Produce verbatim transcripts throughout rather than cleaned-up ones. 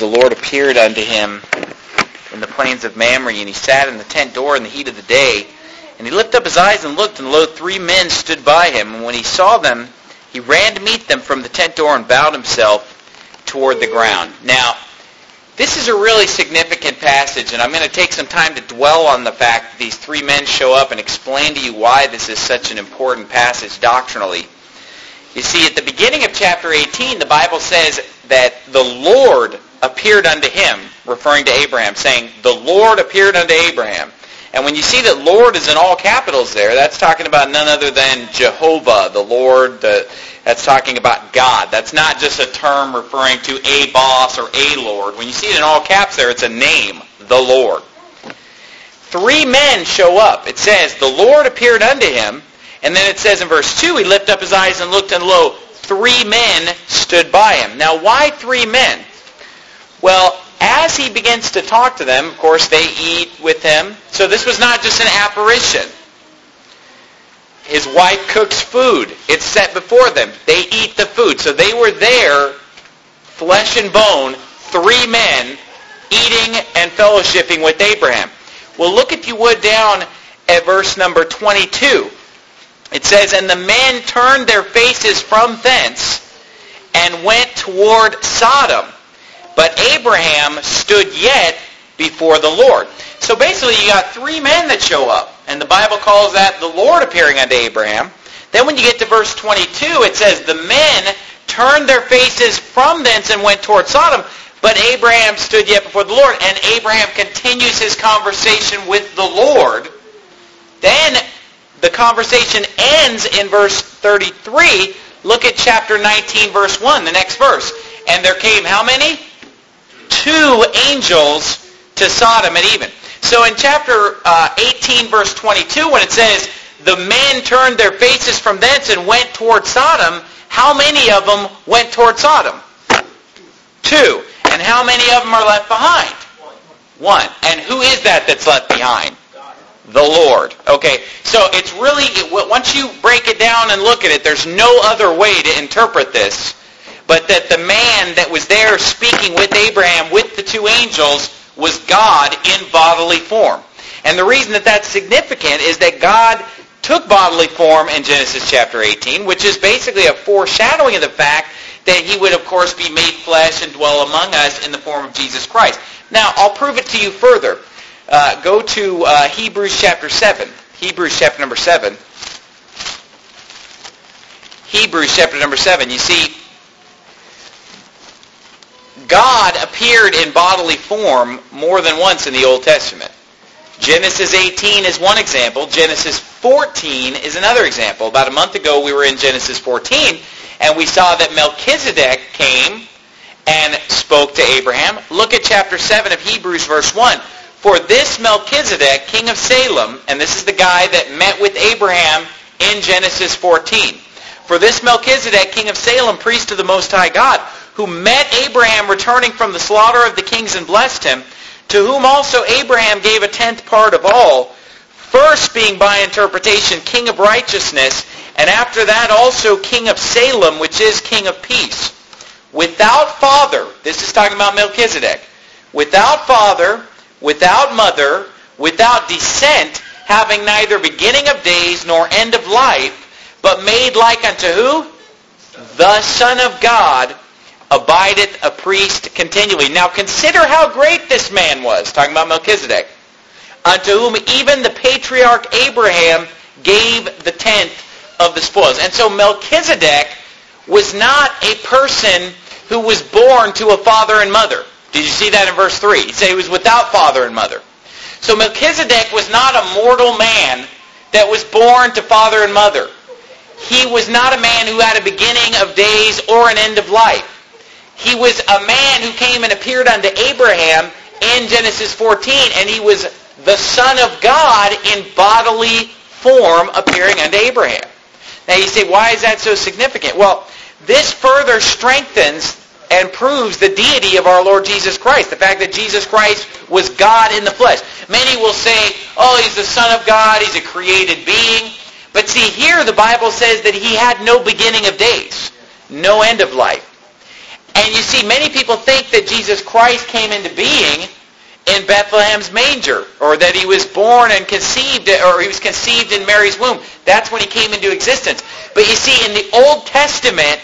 the Lord appeared unto him in the plains of Mamre, and he sat in the tent door in the heat of the day. And he lifted up his eyes and looked, and lo, three men stood by him. And when he saw them, he ran to meet them from the tent door and bowed himself toward the ground. Now, this is a really significant passage, and I'm going to take some time to dwell on the fact that these three men show up and explain to you why this is such an important passage doctrinally. You see, at the beginning of chapter eighteen, the Bible says that the Lord appeared unto him, referring to Abraham, saying, the Lord appeared unto Abraham. And when you see that Lord is in all capitals there, that's talking about none other than Jehovah, the Lord. The, that's talking about God. That's not just a term referring to a boss or a Lord. When you see it in all caps there, it's a name, the Lord. Three men show up. It says, the Lord appeared unto him. And then it says in verse two, he lifted up his eyes and looked, and lo, three men stood by him. Now, why three men? Well, as he begins to talk to them, of course, they eat with him. So this was not just an apparition. His wife cooks food. It's set before them. They eat the food. So they were there, flesh and bone, three men, eating and fellowshipping with Abraham. Well, look, if you would, down at verse number twenty-two. It says, and the men turned their faces from thence and went toward Sodom. But Abraham stood yet before the Lord. So basically you got three men that show up. And the Bible calls that the Lord appearing unto Abraham. Then when you get to verse twenty-two, it says, the men turned their faces from thence and went toward Sodom. But Abraham stood yet before the Lord. And Abraham continues his conversation with the Lord. Then the conversation ends in verse thirty-three. Look at chapter nineteen, verse one, the next verse. And there came how many? Two angels to Sodom and even. So in chapter uh, eighteen, verse twenty-two, when it says, the men turned their faces from thence and went toward Sodom, how many of them went toward Sodom? Two. And how many of them are left behind? One. And who is that that's left behind? The Lord. Okay, so it's really, it, once you break it down and look at it, there's no other way to interpret this but that the man that was there speaking with Abraham, with the two angels, was God in bodily form. And the reason that that's significant is that God took bodily form in Genesis chapter eighteen, which is basically a foreshadowing of the fact that he would, of course, be made flesh and dwell among us in the form of Jesus Christ. Now, I'll prove it to you further. Uh, go to uh, Hebrews chapter seven. Hebrews chapter number seven. Hebrews chapter number seven. You see, God appeared in bodily form more than once in the Old Testament. Genesis eighteen is one example. Genesis fourteen is another example. About a month ago we were in Genesis fourteen, and we saw that Melchizedek came and spoke to Abraham. Look at chapter seven of Hebrews, verse one. For this Melchizedek, king of Salem, and this is the guy that met with Abraham in Genesis fourteen. For this Melchizedek, king of Salem, priest of the Most High God, who met Abraham returning from the slaughter of the kings and blessed him, to whom also Abraham gave a tenth part of all, first being by interpretation king of righteousness, and after that also king of Salem, which is king of peace. Without father, this is talking about Melchizedek, without father, without mother, without descent, having neither beginning of days nor end of life, but made like unto who? The Son of God, abideth a priest continually. Now consider how great this man was, talking about Melchizedek, unto whom even the patriarch Abraham gave the tenth of the spoils. And so Melchizedek was not a person who was born to a father and mother. Did you see that in verse three? He said he was without father and mother. So Melchizedek was not a mortal man that was born to father and mother. He was not a man who had a beginning of days or an end of life. He was a man who came and appeared unto Abraham in Genesis fourteen, and he was the Son of God in bodily form appearing unto Abraham. Now you say, why is that so significant? Well, this further strengthens and proves the deity of our Lord Jesus Christ, the fact that Jesus Christ was God in the flesh. Many will say, oh, he's the Son of God, he's a created being. But see, here the Bible says that he had no beginning of days, no end of life. And you see, many people think that Jesus Christ came into being in Bethlehem's manger, or that he was born and conceived, or he was conceived in Mary's womb. That's when he came into existence. But you see, in the Old Testament,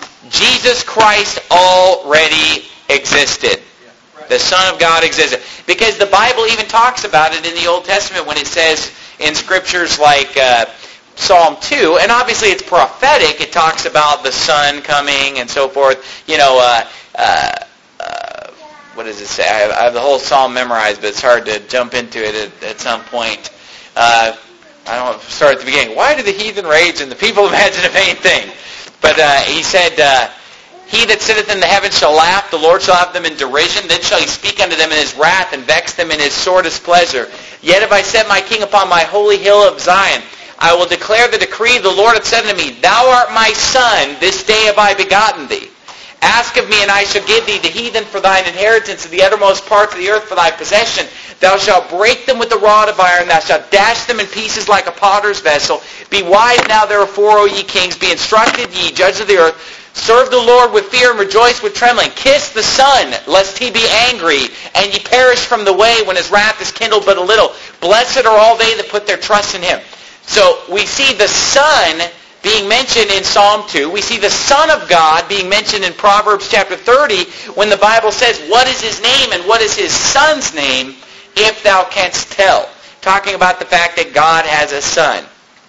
Jesus Christ already existed. The Son of God existed. Because the Bible even talks about it in the Old Testament when it says in scriptures like uh, Psalm two, and obviously it's prophetic. It talks about the Son coming and so forth. You know, uh, uh, uh, what does it say? I have, I have the whole Psalm memorized, but it's hard to jump into it at, at some point. Uh, I don't want to start at the beginning. Why do the heathen rage and the people imagine a vain thing? But uh, he said, uh, He that sitteth in the heavens shall laugh, the Lord shall have them in derision. Then shall he speak unto them in his wrath, and vex them in his sore displeasure. Yet have I set my king upon my holy hill of Zion. I will declare the decree. The Lord hath said unto me, Thou art my son, this day have I begotten thee. Ask of me, and I shall give thee the heathen for thine inheritance, and the uttermost parts of the earth for thy possession. Thou shalt break them with the rod of iron. Thou shalt dash them in pieces like a potter's vessel. Be wise now, therefore, O ye kings. Be instructed, ye judges of the earth. Serve the Lord with fear and rejoice with trembling. Kiss the Son, lest he be angry, and ye perish from the way when his wrath is kindled but a little. Blessed are all they that put their trust in him. So we see the Son being mentioned in Psalm two. We see the Son of God being mentioned in Proverbs chapter thirty when the Bible says, what is his name and what is his son's name, if thou canst tell. Talking about the fact that God has a son.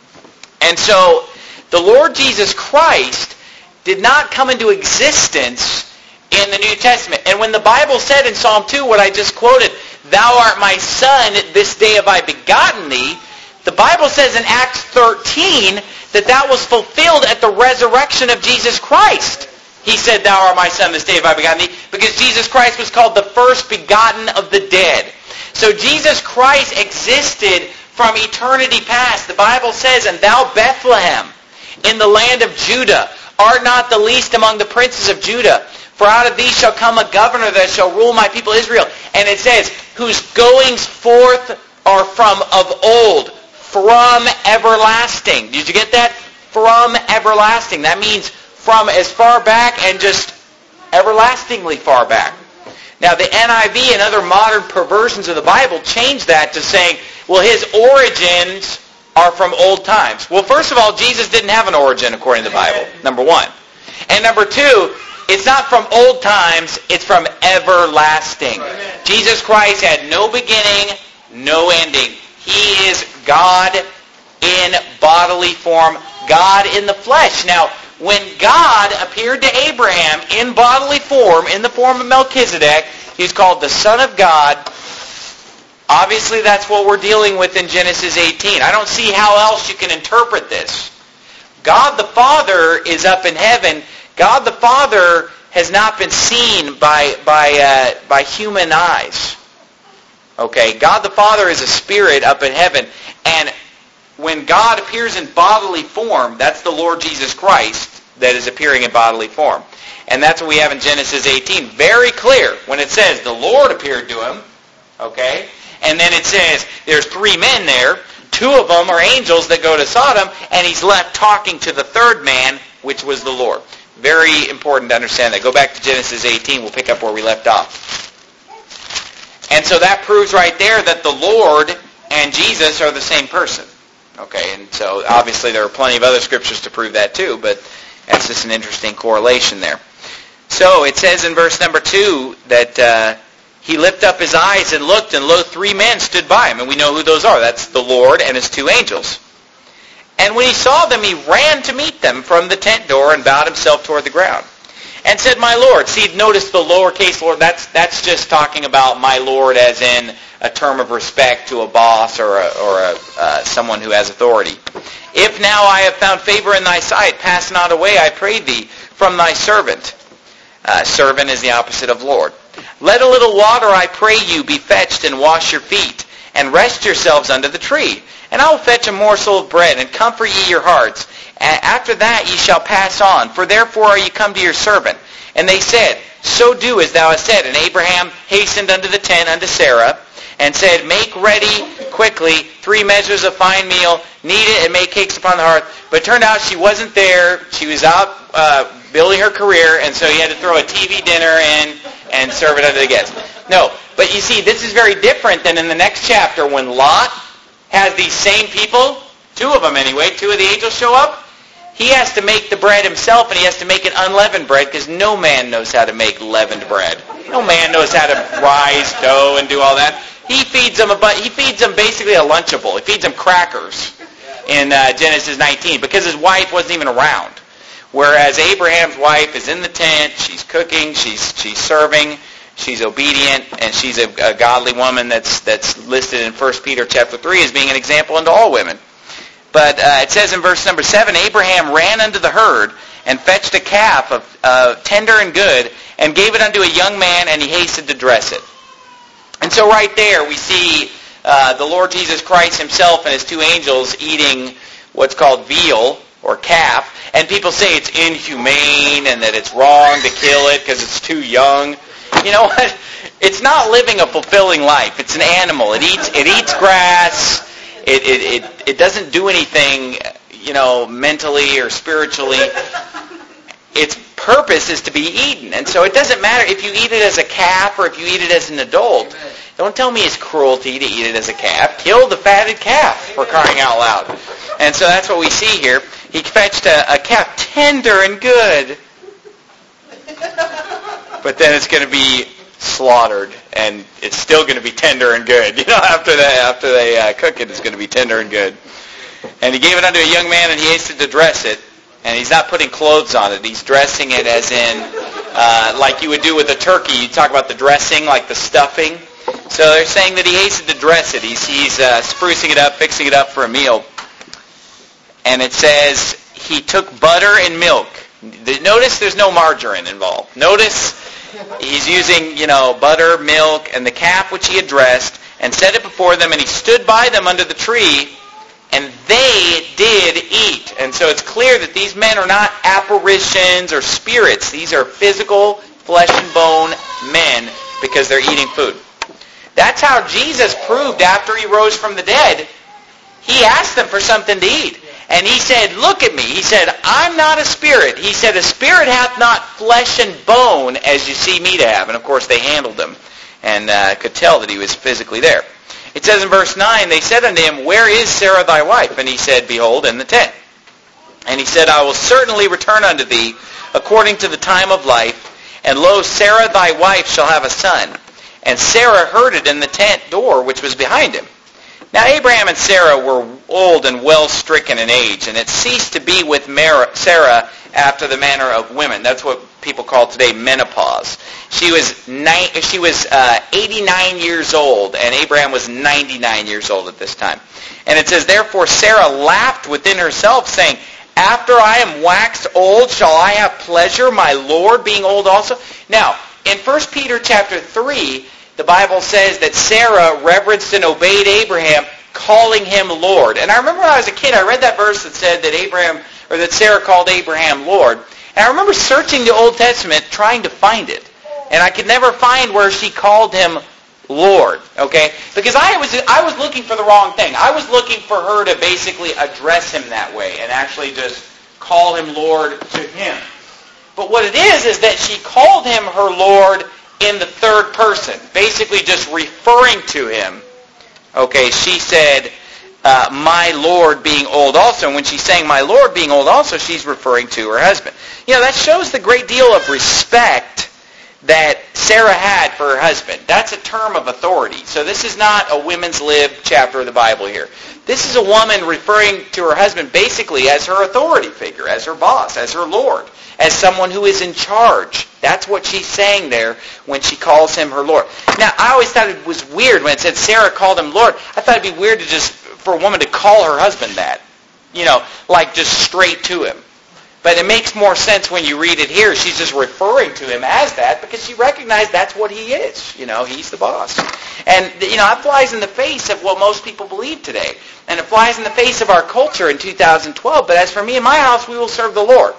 And so the Lord Jesus Christ did not come into existence in the New Testament. And when the Bible said in Psalm two, what I just quoted, Thou art my son, this day have I begotten thee, the Bible says in Acts thirteen that that was fulfilled at the resurrection of Jesus Christ. He said, Thou art my son, this day have I begotten thee, because Jesus Christ was called the first begotten of the dead. So Jesus Christ existed from eternity past. The Bible says, And thou, Bethlehem, in the land of Judah, art not the least among the princes of Judah. For out of thee shall come a governor that shall rule my people Israel. And it says, whose goings forth are from of old, from everlasting. Did you get that? From everlasting. That means from as far back and just everlastingly far back. Now the N I V and other modern perversions of the Bible change that to saying, well, his origins are from old times. Well, first of all, Jesus didn't have an origin according to the Bible, number one. And number two, it's not from old times, it's from everlasting. Jesus Christ had no beginning, no ending. He is God in bodily form, God in the flesh. Now, when God appeared to Abraham in bodily form, in the form of Melchizedek, he's called the Son of God. Obviously, that's what we're dealing with in Genesis eighteen. I don't see how else you can interpret this. God the Father is up in heaven. God the Father has not been seen by by uh, by human eyes. Okay, God the Father is a spirit up in heaven, and when God appears in bodily form, that's the Lord Jesus Christ that is appearing in bodily form. And that's what we have in Genesis eighteen. Very clear when it says the Lord appeared to him. Okay? And then it says there's three men there. Two of them are angels that go to Sodom, and he's left talking to the third man, which was the Lord. Very important to understand that. Go back to Genesis eighteen. We'll pick up where we left off. And so that proves right there that the Lord and Jesus are the same person. Okay, and so obviously there are plenty of other scriptures to prove that too, but that's just an interesting correlation there. So it says in verse number two that uh, he lifted up his eyes and looked, and lo, three men stood by him. And we know who those are. That's the Lord and his two angels. And when he saw them, he ran to meet them from the tent door and bowed himself toward the ground. And said, My Lord. See, notice the lowercase Lord. That's that's just talking about my Lord as in a term of respect to a boss or a, or a, uh, someone who has authority. If now I have found favor in thy sight, pass not away, I pray thee, from thy servant. Uh, servant is the opposite of Lord. Let a little water, I pray you, be fetched, and wash your feet, and rest yourselves under the tree. And I will fetch a morsel of bread, and comfort ye your hearts. And after that ye shall pass on, for therefore are ye come to your servant. And they said, So do as thou hast said. And Abraham hastened unto the tent unto Sarah, and said, Make ready quickly three measures of fine meal, knead it, and make cakes upon the hearth. But it turned out she wasn't there. She was out uh, building her career, and so he had to throw a T V dinner in and serve it unto the guests. No, but you see, this is very different than in the next chapter when Lot has these same people, two of them anyway, two of the angels show up. He has to make the bread himself, and he has to make it unleavened bread because no man knows how to make leavened bread. No man knows how to rise dough and do all that. He feeds them a bu- he feeds them basically a Lunchable. He feeds them crackers in uh, Genesis nineteen because his wife wasn't even around. Whereas Abraham's wife is in the tent, she's cooking, she's she's serving, she's obedient, and she's a, a godly woman that's that's listed in First Peter chapter three as being an example unto all women. But uh, it says in verse number seven, Abraham ran unto the herd and fetched a calf of uh, tender and good, and gave it unto a young man, and he hasted to dress it. And so right there we see uh, the Lord Jesus Christ himself and his two angels eating what's called veal or calf. And people say it's inhumane and that it's wrong to kill it because it's too young. You know what? It's not living a fulfilling life. It's an animal. It eats it eats grass. It it it, it doesn't do anything, you know, mentally or spiritually. Its purpose is to be eaten. And so it doesn't matter if you eat it as a calf or if you eat it as an adult. Don't tell me it's cruelty to eat it as a calf. Kill the fatted calf, for crying out loud. And so that's what we see here. He fetched a, a calf tender and good. But then it's going to be slaughtered, and it's still going to be tender and good. You know, after they, after they uh, cook it, it's going to be tender and good. And he gave it unto a young man, and he hasted to dress it. And he's not putting clothes on it. He's dressing it as in, uh, like you would do with a turkey. You talk about the dressing, like the stuffing. So they're saying that he hasted to dress it. He's, he's uh, sprucing it up, fixing it up for a meal. And it says he took butter and milk. Notice there's no margarine involved. Notice he's using, you know, butter, milk, and the calf which he had dressed, and set it before them, and he stood by them under the tree, and they did eat. And so it's clear that these men are not apparitions or spirits. These are physical, flesh and bone men because they're eating food. That's how Jesus proved after he rose from the dead. He asked them for something to eat. And he said, look at me. He said, I'm not a spirit. He said, a spirit hath not flesh and bone as you see me to have. And of course they handled him and uh, could tell that he was physically there. It says in verse nine, they said unto him, where is Sarah thy wife? And he said, behold, in the tent. And he said, I will certainly return unto thee according to the time of life. And lo, Sarah thy wife shall have a son. And Sarah heard it in the tent door which was behind him. Now Abraham and Sarah were old and well stricken in age, and it ceased to be with Sarah after the manner of women. That's what people call today menopause. She was ni- she was uh, eighty-nine years old, and Abraham was ninety-nine years old at this time. And it says, therefore Sarah laughed within herself, saying, after I am waxed old, shall I have pleasure, my Lord being old also? Now, in First Peter chapter three, the Bible says that Sarah reverenced and obeyed Abraham, calling him Lord. And I remember when I was a kid, I read that verse that said that Abraham, or that Sarah called Abraham Lord. And I remember searching the Old Testament trying to find it. And I could never find where she called him Lord, okay? Because I was I was looking for the wrong thing. I was looking for her to basically address him that way and actually just call him Lord to him. But what it is is that she called him her Lord in the third person, basically just referring to him. Okay, she said, uh, my Lord being old also. And when she's saying my Lord being old also, she's referring to her husband. You know, that shows the great deal of respect that Sarah had for her husband. That's a term of authority. So this is not a women's lib chapter of the Bible here. This is a woman referring to her husband basically as her authority figure, as her boss, as her Lord, as someone who is in charge. That's what she's saying there when she calls him her Lord. Now, I always thought it was weird when it said Sarah called him Lord. I thought it'd be weird to just for a woman to call her husband that, you know, like just straight to him. But it makes more sense when you read it here. She's just referring to him as that because she recognized that's what he is. You know, he's the boss. And, you know, that flies in the face of what most people believe today. And it flies in the face of our culture in two thousand twelve. But as for me and my house, we will serve the Lord.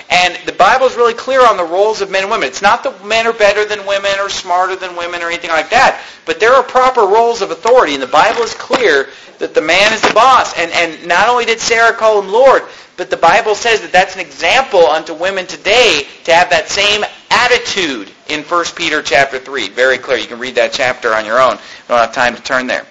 And the Bible is really clear on the roles of men and women. It's not that men are better than women or smarter than women or anything like that, but there are proper roles of authority, and the Bible is clear that the man is the boss. And, and not only did Sarah call him Lord, but the Bible says that that's an example unto women today to have that same attitude in First Peter chapter three. Very clear. You can read that chapter on your own. We don't have time to turn there.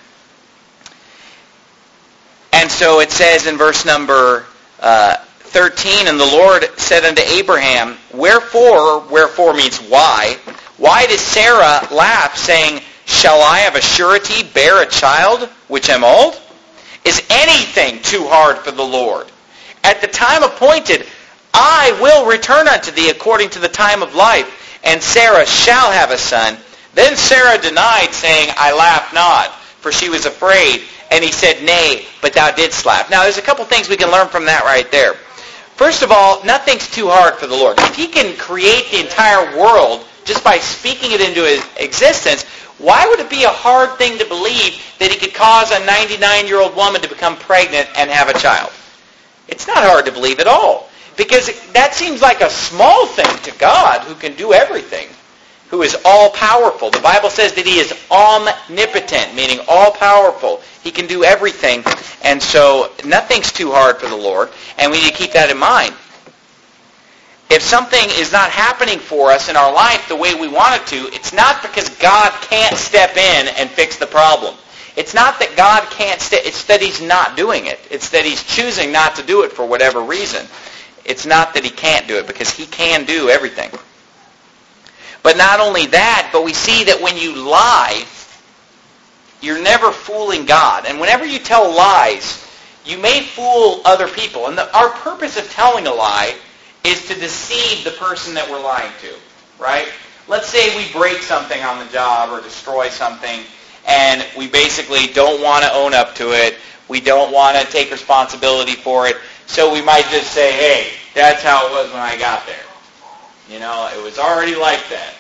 And so it says in verse number uh, thirteen, and the Lord said unto Abraham, Wherefore, wherefore means why, why does Sarah laugh, saying, Shall I of a surety bear a child, which am old? Is anything too hard for the Lord? At the time appointed, I will return unto thee according to the time of life, and Sarah shall have a son. Then Sarah denied, saying, I laugh not, for she was afraid. And he said, Nay, but thou didst laugh. Now, there's a couple things we can learn from that right there. First of all, nothing's too hard for the Lord. If he can create the entire world just by speaking it into existence, why would it be a hard thing to believe that he could cause a ninety-nine-year-old woman to become pregnant and have a child? It's not hard to believe at all, because that seems like a small thing to God, who can do everything, who is all-powerful. The Bible says that he is omnipotent, meaning all-powerful. He can do everything, and so nothing's too hard for the Lord, and we need to keep that in mind. If something is not happening for us in our life the way we want it to, it's not because God can't step in and fix the problem. It's not that God can't step, it's that he's not doing it. It's that he's choosing not to do it for whatever reason. It's not that he can't do it, because he can do everything. But not only that, but we see that when you lie, you're never fooling God. And whenever you tell lies, you may fool other people. And the, our purpose of telling a lie is to deceive the person that we're lying to, right? Let's say we break something on the job or destroy something, and we basically don't want to own up to it. We don't want to take responsibility for it. So we might just say, hey, that's how it was when I got there. You know, it was already like that.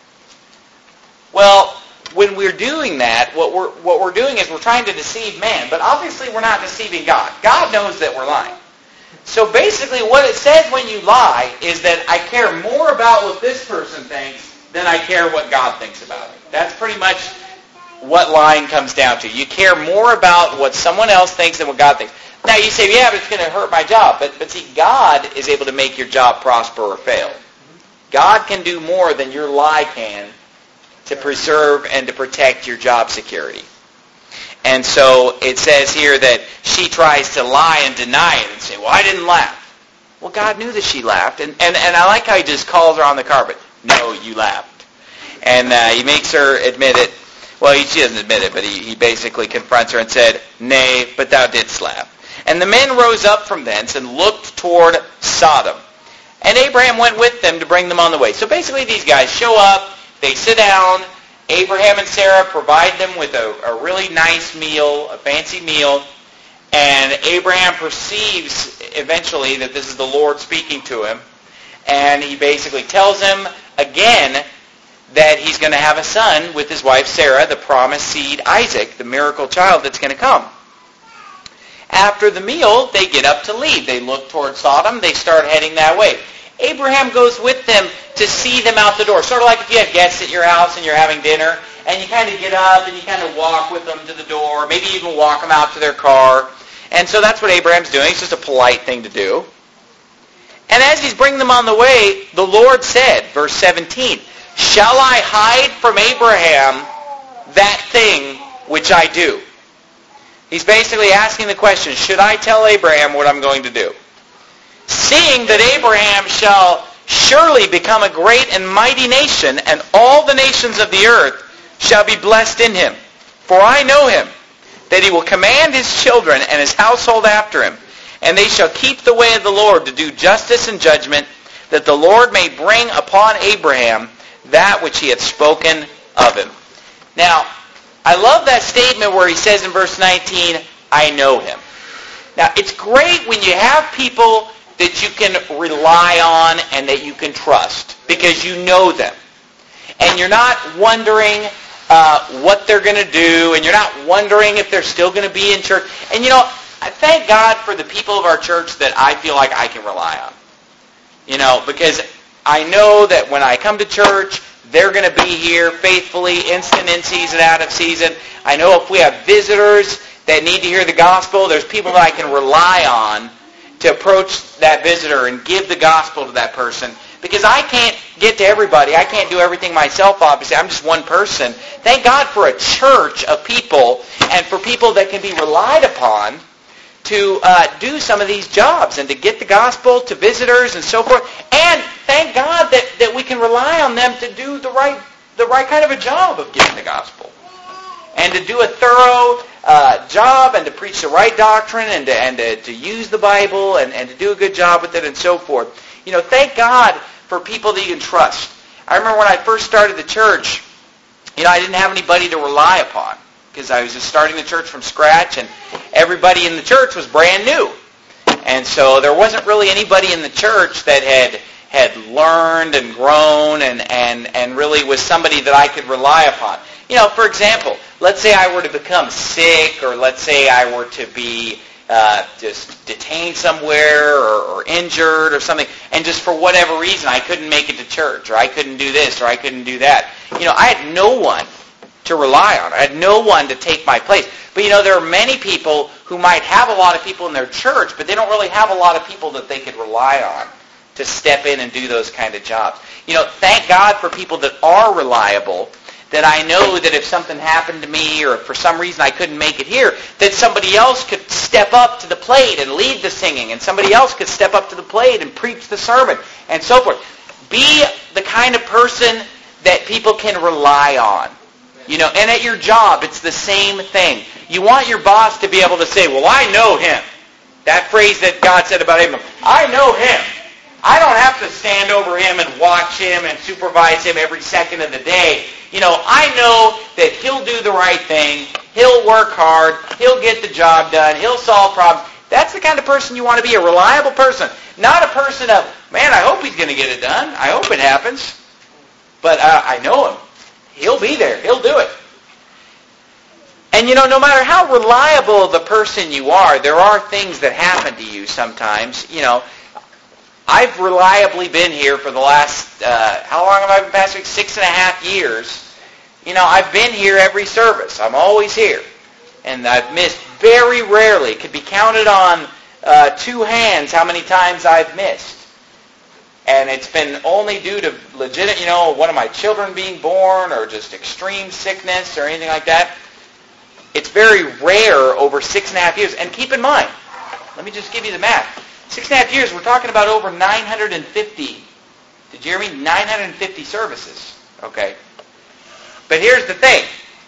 Well, when we're doing that, what we're what we're doing is we're trying to deceive man. But obviously we're not deceiving God. God knows that we're lying. So basically what it says when you lie is that I care more about what this person thinks than I care what God thinks about it. That's pretty much what lying comes down to. You care more about what someone else thinks than what God thinks. Now you say, yeah, but it's going to hurt my job. But, but see, God is able to make your job prosper or fail. God can do more than your lie can to preserve and to protect your job security. And so it says here that she tries to lie and deny it and say, well, I didn't laugh. Well, God knew that she laughed. And, and, and I like how he just calls her on the carpet. No, you laughed. And uh, he makes her admit it. Well, he, she doesn't admit it, but he, he basically confronts her and said, Nay, but thou didst laugh. And the men rose up from thence and looked toward Sodom. And Abraham went with them to bring them on the way. So basically these guys show up, they sit down, Abraham and Sarah provide them with a, a really nice meal, a fancy meal, and Abraham perceives eventually that this is the Lord speaking to him, and he basically tells him again that he's going to have a son with his wife Sarah, the promised seed Isaac, the miracle child that's going to come. After the meal, they get up to leave. They look toward Sodom. They start heading that way. Abraham goes with them to see them out the door. Sort of like if you have guests at your house and you're having dinner, and you kind of get up and you kind of walk with them to the door, maybe even walk them out to their car. And so that's what Abraham's doing. It's just a polite thing to do. And as he's bringing them on the way, the Lord said, verse seventeen, Shall I hide from Abraham that thing which I do? He's basically asking the question, should I tell Abraham what I'm going to do? Seeing that Abraham shall surely become a great and mighty nation, and all the nations of the earth shall be blessed in him. For I know him, that he will command his children and his household after him, and they shall keep the way of the Lord to do justice and judgment, that the Lord may bring upon Abraham that which he hath spoken of him. Now, I love that statement where he says in verse nineteen, I know him. Now, it's great when you have people that you can rely on and that you can trust, because you know them. And you're not wondering uh, what they're going to do, and you're not wondering if they're still going to be in church. And you know, I thank God for the people of our church that I feel like I can rely on. You know, because I know that when I come to church, they're going to be here faithfully, instant in season, out of season. I know if we have visitors that need to hear the gospel, there's people that I can rely on to approach that visitor and give the gospel to that person. Because I can't get to everybody. I can't do everything myself, obviously. I'm just one person. Thank God for a church of people and for people that can be relied upon to uh, do some of these jobs and to get the gospel to visitors and so forth. And thank God that, that we can rely on them to do the right the right kind of a job of giving the gospel. And to do a thorough uh, job and to preach the right doctrine and to, and to, to use the Bible and, and to do a good job with it and so forth. You know, thank God for people that you can trust. I remember when I first started the church, you know, I didn't have anybody to rely upon because I was just starting the church from scratch and everybody in the church was brand new. And so there wasn't really anybody in the church that had had learned and grown and, and, and really was somebody that I could rely upon. You know, for example, let's say I were to become sick or let's say I were to be uh, just detained somewhere or, or injured or something, and just for whatever reason I couldn't make it to church or I couldn't do this or I couldn't do that. You know, I had no one to rely on. I had no one to take my place. But you know, there are many people who might have a lot of people in their church, but they don't really have a lot of people that they could rely on to step in and do those kind of jobs. You know, thank God for people that are reliable, that I know that if something happened to me or if for some reason I couldn't make it here, that somebody else could step up to the plate and lead the singing, and somebody else could step up to the plate and preach the sermon, and so forth. Be the kind of person that people can rely on. You know, and at your job, it's the same thing. You want your boss to be able to say, well, I know him. That phrase that God said about Abraham, I know him. I don't have to stand over him and watch him and supervise him every second of the day. You know, I know that he'll do the right thing. He'll work hard. He'll get the job done. He'll solve problems. That's the kind of person you want to be, a reliable person. Not a person of, man, I hope he's going to get it done. I hope it happens. But uh, I know him. He'll be there. He'll do it. And you know, no matter how reliable the person you are, there are things that happen to you sometimes. You know, I've reliably been here for the last, uh, how long have I been pastoring? Six and a half years. You know, I've been here every service. I'm always here. And I've missed very rarely. It could be counted on uh, two hands how many times I've missed. And it's been only due to legit, you know, one of my children being born or just extreme sickness or anything like that. It's very rare over six and a half years. And keep in mind, let me just give you the math. Six and a half years, we're talking about over nine hundred fifty. Did you hear me? nine hundred fifty services. Okay. But here's the thing.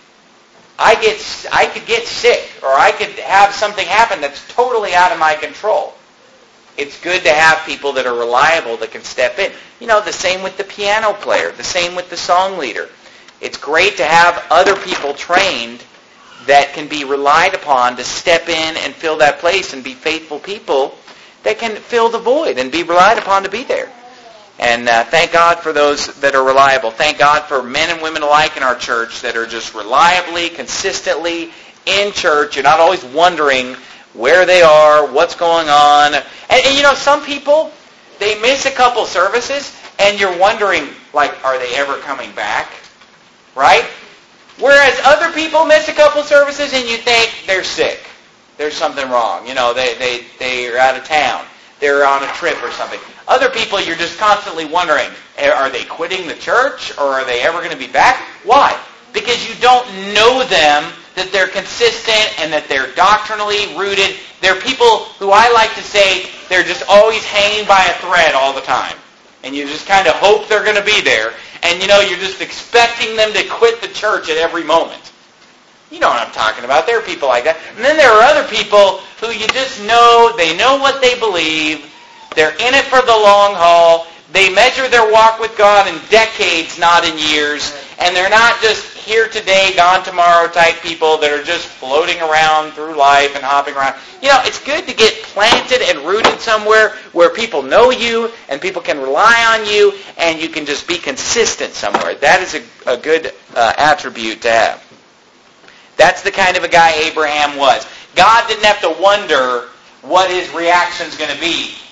I get, I could get sick or I could have something happen that's totally out of my control. It's good to have people that are reliable that can step in. You know, the same with the piano player, the same with the song leader. It's great to have other people trained that can be relied upon to step in and fill that place and be faithful people that can fill the void and be relied upon to be there. And uh, thank God for those that are reliable. Thank God for men and women alike in our church that are just reliably, consistently in church. You're not always wondering where they are, what's going on. And, and you know, some people, they miss a couple services and you're wondering, like, are they ever coming back? Right? Whereas other people miss a couple services and you think they're sick. There's something wrong. You know, they, they, they are out of town. They're on a trip or something. Other people, you're just constantly wondering, are they quitting the church or are they ever going to be back? Why? Because you don't know them, that they're consistent and that they're doctrinally rooted. They're people who I like to say they're just always hanging by a thread all the time. And you just kind of hope they're going to be there. And you know, you're just expecting them to quit the church at every moment. You know what I'm talking about. There are people like that. And then there are other people who you just know, they know what they believe. They're in it for the long haul. They measure their walk with God in decades, not in years. And they're not just here today, gone tomorrow type people that are just floating around through life and hopping around. You know, it's good to get planted and rooted somewhere where people know you and people can rely on you and you can just be consistent somewhere. That is a, a good uh, attribute to have. That's the kind of a guy Abraham was. God didn't have to wonder what his reaction's going to be.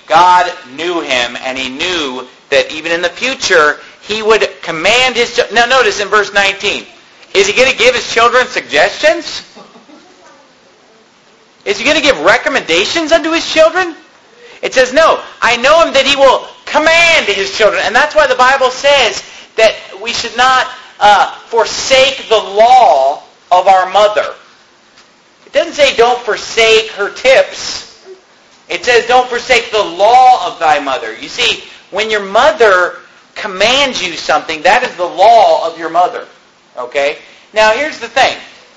God knew him, and he knew that even in the future, he would command his children. Now notice in verse nineteen, is he going to give his children suggestions? Is he going to give recommendations unto his children? It says, no, I know him that he will command his children. And that's why the Bible says that we should not uh, forsake the law of our mother. It doesn't say don't forsake her tips. It says don't forsake the law of thy mother. You see, when your mother commands you something, that is the law of your mother. Okay? Now here's the thing.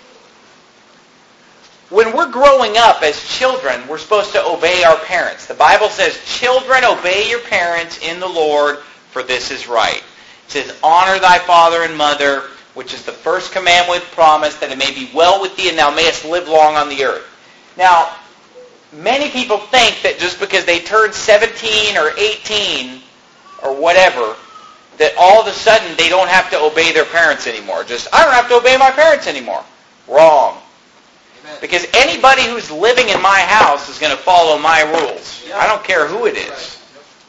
When we're growing up as children, we're supposed to obey our parents. The Bible says, children, obey your parents in the Lord, for this is right. It says, honor thy father and mother, which is the first commandment with promise, that it may be well with thee, and thou mayest live long on the earth. Now, many people think that just because they turn seventeen or eighteen or whatever, that all of a sudden they don't have to obey their parents anymore. Just, I don't have to obey my parents anymore. Wrong. Because anybody who's living in my house is going to follow my rules. I don't care who it is.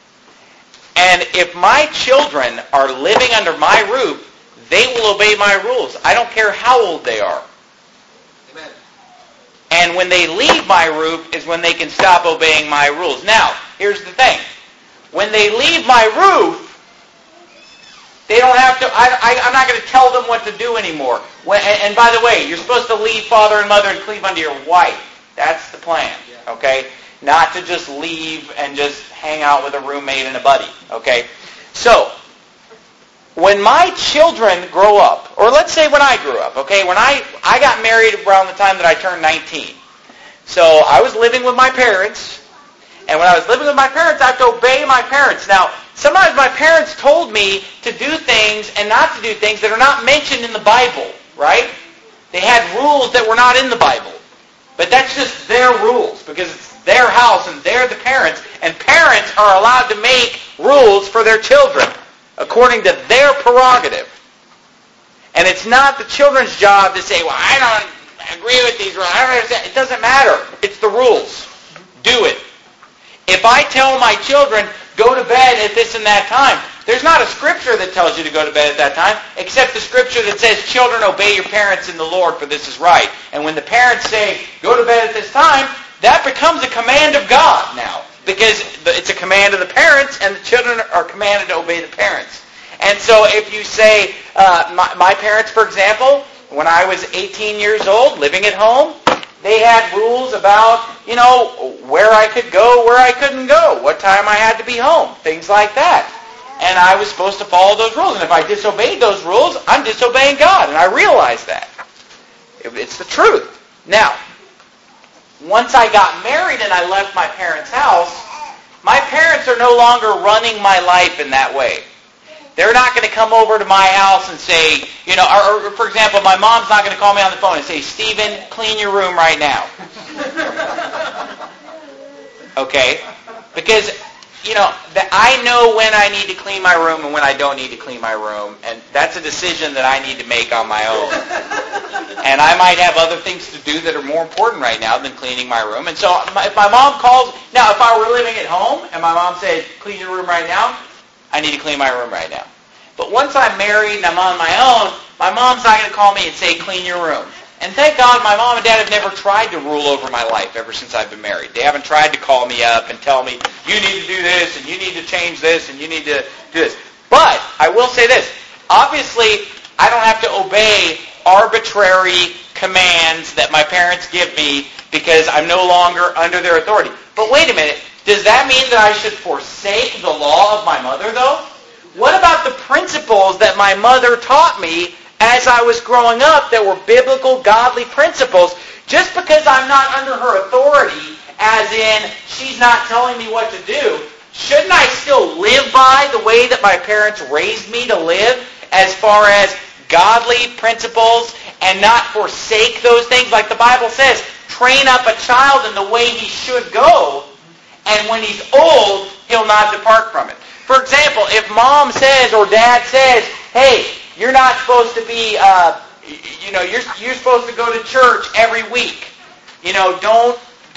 And if my children are living under my roof, they will obey my rules. I don't care how old they are. Amen. And when they leave my roof is when they can stop obeying my rules. Now, here's the thing. When they leave my roof, they don't have to, I, I, I'm not going to tell them what to do anymore. When, and, and by the way, you're supposed to leave father and mother and cleave unto your wife. That's the plan, okay? Not to just leave and just hang out with a roommate and a buddy, okay? So, when my children grow up, or let's say when I grew up, okay? When I, I got married around the time that I turned nineteen. So, I was living with my parents, and when I was living with my parents, I have to obey my parents. Now, sometimes my parents told me to do things and not to do things that are not mentioned in the Bible, right? They had rules that were not in the Bible. But that's just their rules because it's their house and they're the parents. And parents are allowed to make rules for their children according to their prerogative. And it's not the children's job to say, well, I don't agree with these rules. I don't understand. It doesn't matter. It's the rules. Do it. If I tell my children, go to bed at this and that time, there's not a scripture that tells you to go to bed at that time, except the scripture that says, children, obey your parents in the Lord, for this is right. And when the parents say, go to bed at this time, that becomes a command of God now, because it's a command of the parents, and the children are commanded to obey the parents. And so if you say, uh, my, my parents, for example, when I was eighteen years old, living at home, they had rules about, you know, where I could go, where I couldn't go, what time I had to be home, things like that. And I was supposed to follow those rules. And if I disobeyed those rules, I'm disobeying God. And I realized that. It's the truth. Now, once I got married and I left my parents' house, my parents are no longer running my life in that way. They're not going to come over to my house and say, you know, or, or for example, my mom's not going to call me on the phone and say, Stephen, clean your room right now. Okay? Because, you know, the, I know when I need to clean my room and when I don't need to clean my room, and that's a decision that I need to make on my own. And I might have other things to do that are more important right now than cleaning my room. And so if my mom calls, now if I were living at home and my mom said, clean your room right now, I need to clean my room right now. But once I'm married and I'm on my own, my mom's not going to call me and say, clean your room. And thank God my mom and dad have never tried to rule over my life ever since I've been married. They haven't tried to call me up and tell me, you need to do this, and you need to change this, and you need to do this. But I will say this. Obviously, I don't have to obey arbitrary commands that my parents give me because I'm no longer under their authority. But wait a minute. Does that mean that I should forsake the law of my mother, though? What about the principles that my mother taught me as I was growing up that were biblical, godly principles? Just because I'm not under her authority, as in she's not telling me what to do, shouldn't I still live by the way that my parents raised me to live as far as godly principles and not forsake those things? Like the Bible says, train up a child in the way he should go, and when he's old, he'll not depart from it. For example, if mom says or dad says, hey, you're not supposed to be, uh, you know, you're you're supposed to go to church every week. You know, don't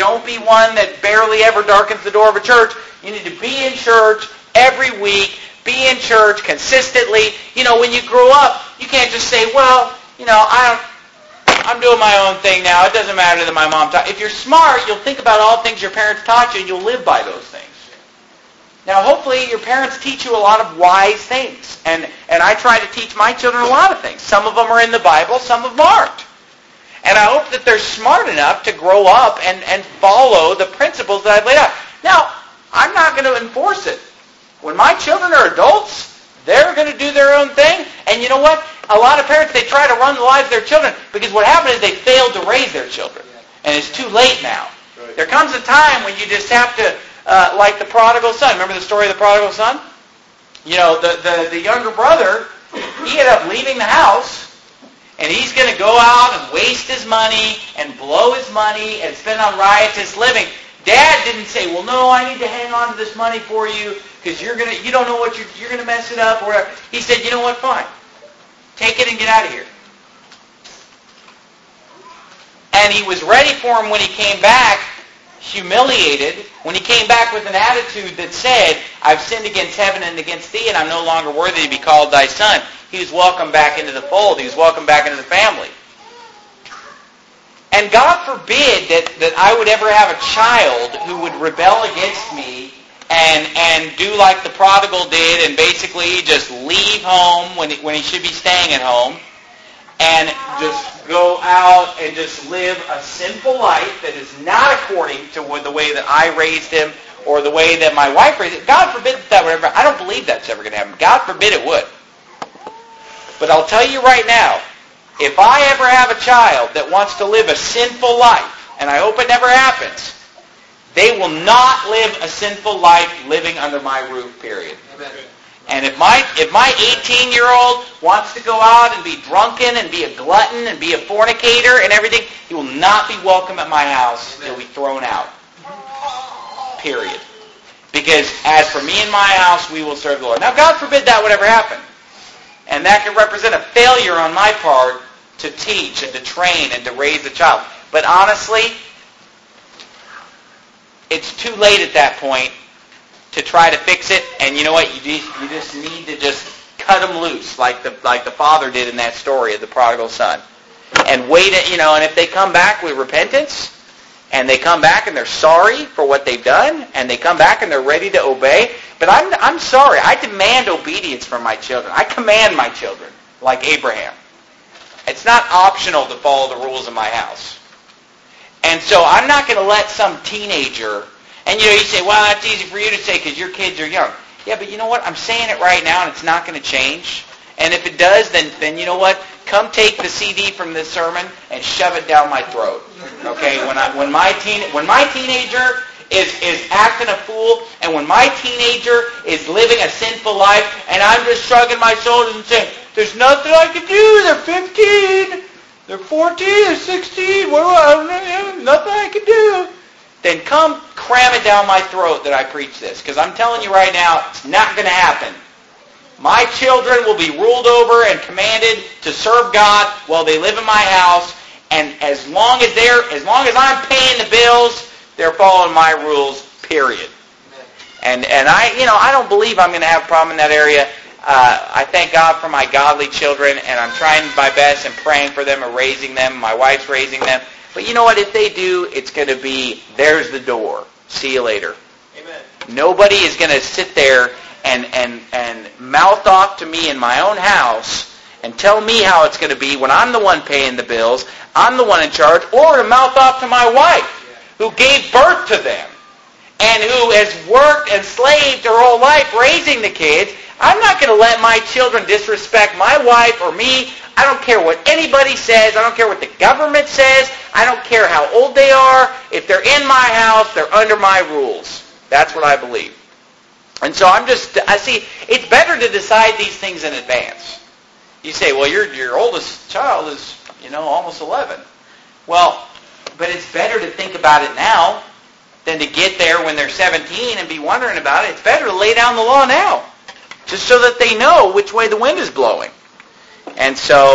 Don't be one that barely ever darkens the door of a church. You need to be in church every week. Be in church consistently. You know, when you grow up, you can't just say, well, you know, I don't, I'm doing my own thing now. It doesn't matter that my mom taught. If you're smart, you'll think about all the things your parents taught you, and you'll live by those things. Now, hopefully, your parents teach you a lot of wise things. And, and I try to teach my children a lot of things. Some of them are in the Bible, some of them aren't. And I hope that they're smart enough to grow up and, and follow the principles that I've laid out. Now, I'm not going to enforce it. When my children are adults, they're going to do their own thing. And you know what? A lot of parents, they try to run the lives of their children because what happened is they failed to raise their children. And it's too late now. Right. There comes a time when you just have to, uh, like the prodigal son. Remember the story of the prodigal son? You know, the, the, the younger brother, he ended up leaving the house, and he's going to go out and waste his money and blow his money and spend on riotous living. Dad didn't say, well, no, I need to hang on to this money for you because you're gonna, you don't know what you're, you're going to mess it up or whatever. He said, you know what, fine. Take it and get out of here. And he was ready for him when he came back, humiliated, when he came back with an attitude that said, I've sinned against heaven and against thee, and I'm no longer worthy to be called thy son. He was welcomed back into the fold. He was welcomed back into the family. And God forbid that, that I would ever have a child who would rebel against me and and do like the prodigal did and basically just leave home when he, when he should be staying at home and just go out and just live a sinful life that is not according to the way that I raised him or the way that my wife raised him. God forbid that, that would ever, I don't believe that's ever going to happen. God forbid it would. But I'll tell you right now, if I ever have a child that wants to live a sinful life, and I hope it never happens, they will not live a sinful life living under my roof, period. Amen. And if my if my eighteen-year-old wants to go out and be drunken and be a glutton and be a fornicator and everything, he will not be welcome at my house. Amen. He'll be thrown out. Period. Because as for me and my house, we will serve the Lord. Now, God forbid that would ever happen. And that can represent a failure on my part to teach and to train and to raise a child. But honestly, it's too late at that point to try to fix it. And you know what? You just, you just need to just cut them loose, like the like the father did in that story of the prodigal son, and wait. You know, and if they come back with repentance, and they come back and they're sorry for what they've done, and they come back and they're ready to obey. But I'm I'm sorry. I demand obedience from my children. I command my children, like Abraham. It's not optional to follow the rules of my house. And so I'm not going to let some teenager, and you know, you say, well, that's easy for you to say because your kids are young. Yeah, but you know what? I'm saying it right now, and it's not going to change. And if it does, then, then you know what? Come take the C D from this sermon and shove it down my throat. Okay? When I when my teen when my teenager is is acting a fool, and when my teenager is living a sinful life, and I'm just shrugging my shoulders and saying, there's nothing I can do. They're fifteen. They're fourteen. They're sixteen. What do I, nothing I can do. Then come cram it down my throat that I preach this. Because I'm telling you right now, it's not going to happen. My children will be ruled over and commanded to serve God while they live in my house. And as long as they're, as long as I'm paying the bills, they're following my rules, period. And and I, you know, I don't believe I'm going to have a problem in that area. Uh, I thank God for my godly children, and I'm trying my best and praying for them and raising them. My wife's raising them. But you know what? If they do, it's going to be, there's the door. See you later. Amen. Nobody is going to sit there and, and, and mouth off to me in my own house and tell me how it's going to be when I'm the one paying the bills, I'm the one in charge, or to mouth off to my wife who gave birth to them and who has worked and slaved her whole life raising the kids. I'm not going to let my children disrespect my wife or me. I don't care what anybody says. I don't care what the government says. I don't care how old they are. If they're in my house, they're under my rules. That's what I believe. And so I'm just, I see, it's better to decide these things in advance. You say, well, your your oldest child is, you know, almost eleven. Well, but it's better to think about it now than to get there when they're seventeen and be wondering about it. It's better to lay down the law now, just so that they know which way the wind is blowing. And so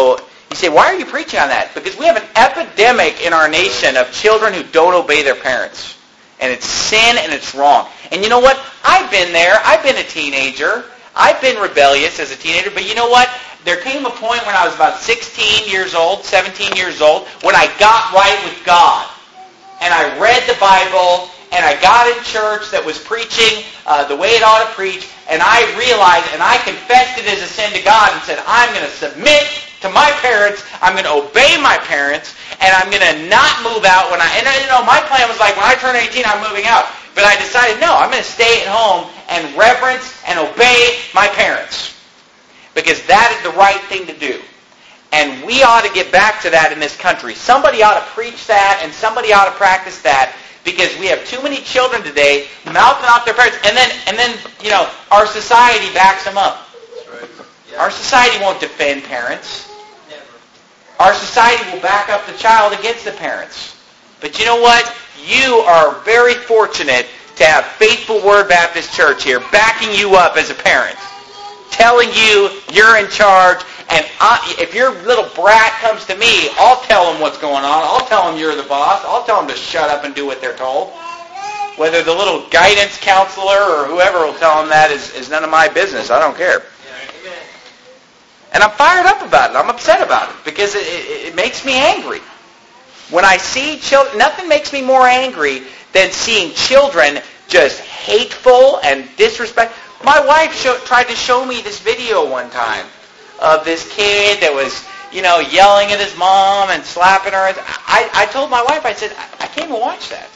You say, why are you preaching on that? Because we have an epidemic in our nation of children who don't obey their parents. And it's sin and it's wrong. And you know what? I've been there. I've been a teenager. I've been rebellious as a teenager. But you know what? There came a point when I was about sixteen years old, seventeen years old, when I got right with God. And I read the Bible, and I got in church that was preaching uh, the way it ought to preach, and I realized, and I confessed it as a sin to God and said, I'm going to submit to my parents, I'm going to obey my parents, and I'm going to not move out when I, and you know, my plan was like, when I turn eighteen, I'm moving out. But I decided, no, I'm going to stay at home and reverence and obey my parents. Because that is the right thing to do. And we ought to get back to that in this country. Somebody ought to preach that, and somebody ought to practice that, because we have too many children today mouthing off their parents, and then, and then, you know, our society backs them up. That's right. Yeah. Our society won't defend parents. Never. Our society will back up the child against the parents. But you know what? You are very fortunate to have Faithful Word Baptist Church here backing you up as a parent, telling you you're in charge. And I, if your little brat comes to me, I'll tell them what's going on. I'll tell them you're the boss. I'll tell them to shut up and do what they're told. Whether the little guidance counselor or whoever will tell them that is, is none of my business. I don't care. Yeah. And I'm fired up about it. I'm upset about it because it, it, it makes me angry. When I see children, nothing makes me more angry than seeing children just hateful and disrespectful. My wife show, tried to show me this video one time of this kid that was, you know, yelling at his mom and slapping her. I, I told my wife, I said, I can't even watch that.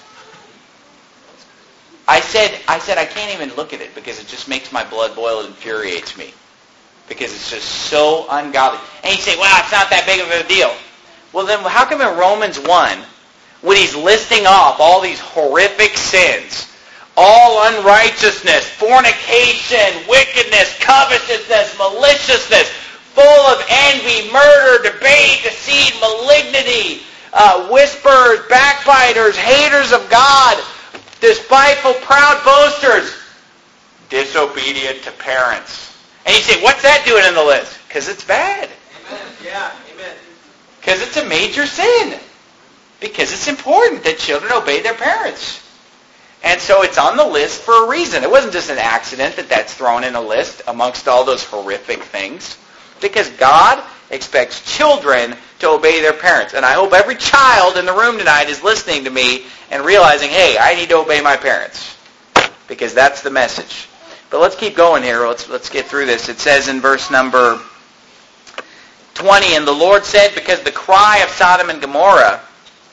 I said, I said, I can't even look at it because it just makes my blood boil. It infuriates me because it's just so ungodly. And you say, well, it's not that big of a deal. Well, then how come in Romans one, when he's listing off all these horrific sins, all unrighteousness, fornication, wickedness, covetousness, maliciousness, full of envy, murder, debate, deceit, malignity, uh, whisperers, backbiters, haters of God, despiteful, proud boasters, disobedient to parents. And you say, what's that doing in the list? Because it's bad. Amen. Yeah, amen. Because it's a major sin. Because it's important that children obey their parents. And so it's on the list for a reason. It wasn't just an accident that that's thrown in a list amongst all those horrific things. Because God expects children to obey their parents. And I hope every child in the room tonight is listening to me and realizing, hey, I need to obey my parents. Because that's the message. But let's keep going here. Let's, let's get through this. It says in verse number twenty, and the Lord said, because the cry of Sodom and Gomorrah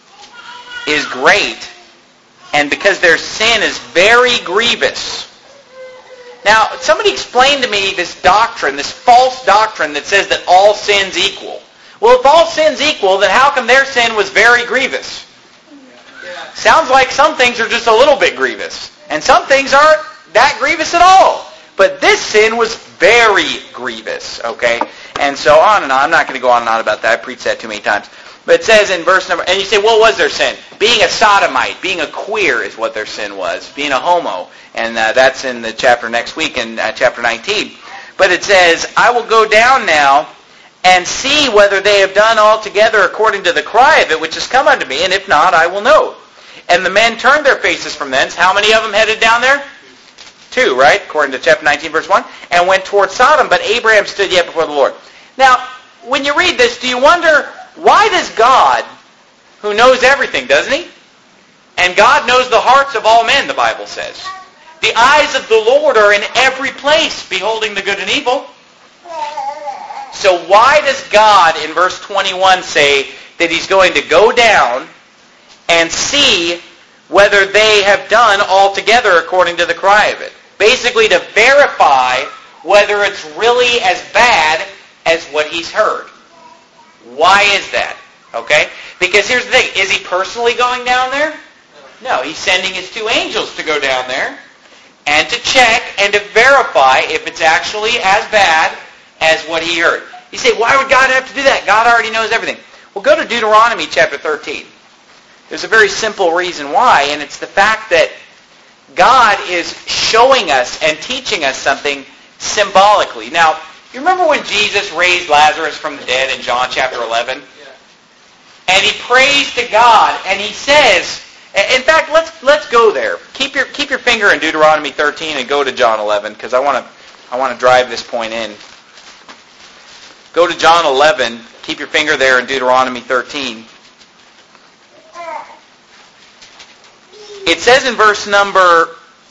is great, and because their sin is very grievous. Now, somebody explained to me this doctrine, this false doctrine that says that all sins equal. Well, if all sins equal, then how come their sin was very grievous? Yeah. Sounds like some things are just a little bit grievous, and some things aren't that grievous at all. But this sin was very grievous, okay? And so on and on. I'm not going to go on and on about that. I preached that too many times. But it says in verse number, and you say, what was their sin? Being a sodomite, being a queer is what their sin was. Being a homo. And uh, that's in the chapter next week, in uh, chapter nineteen. But it says, I will go down now and see whether they have done altogether according to the cry of it, which has come unto me, and if not, I will know. And the men turned their faces from thence. How many of them headed down there? Two, right? According to chapter nineteen, verse one. And went toward Sodom, but Abraham stood yet before the Lord. Now, when you read this, do you wonder, why does God, who knows everything, doesn't he? And God knows the hearts of all men, the Bible says. The eyes of the Lord are in every place, beholding the good and evil. So why does God, in verse twenty-one, say that he's going to go down and see whether they have done altogether according to the cry of it? Basically to verify whether it's really as bad as what he's heard. Why is that? Okay? Because here's the thing. Is he personally going down there? No. He's sending his two angels to go down there and to check and to verify if it's actually as bad as what he heard. You say, why would God have to do that? God already knows everything. Well, go to Deuteronomy chapter thirteen. There's a very simple reason why, and it's the fact that God is showing us and teaching us something symbolically. Now, You remember when Jesus raised Lazarus from the dead in John chapter eleven? Yeah. And he prays to God, and he says, in fact, let's let's go there. Keep your keep your finger in Deuteronomy thirteen and go to John eleven, because I want to I want to drive this point in. Go to John eleven. Keep your finger there in Deuteronomy thirteen. It says in verse number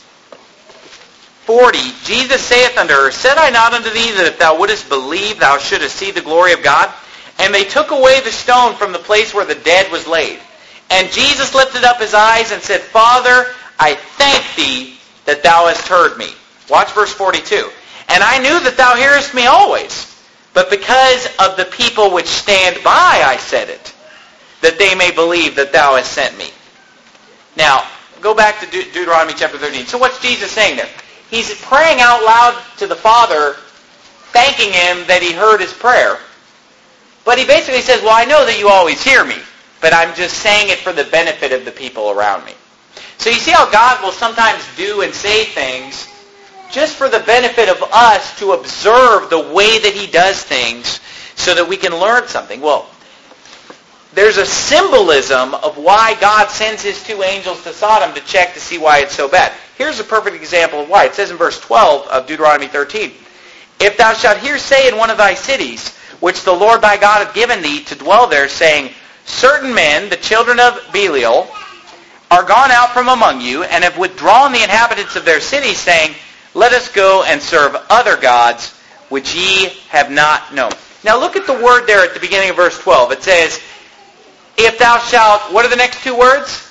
forty, Jesus saith unto her, Said I not unto thee that if thou wouldest believe, thou shouldest see the glory of God? And they took away the stone from the place where the dead was laid. And Jesus lifted up his eyes and said, Father, I thank thee that thou hast heard me. Watch verse forty-two. And I knew that thou hearest me always, but because of the people which stand by I said it, that they may believe that thou hast sent me. Now, go back to De- Deuteronomy chapter thirteen. So what's Jesus saying there? He's praying out loud to the Father, thanking him that he heard his prayer. But he basically says, well, I know that you always hear me, but I'm just saying it for the benefit of the people around me. So you see how God will sometimes do and say things just for the benefit of us to observe the way that he does things so that we can learn something. Well, there's a symbolism of why God sends his two angels to Sodom to check to see why it's so bad. Here's a perfect example of why. It says in verse twelve of Deuteronomy thirteen, If thou shalt hear say in one of thy cities, which the Lord thy God hath given thee to dwell there, saying, Certain men, the children of Belial, are gone out from among you, and have withdrawn the inhabitants of their cities, saying, Let us go and serve other gods, which ye have not known. Now look at the word there at the beginning of verse twelve. It says, If thou shalt, what are the next two words?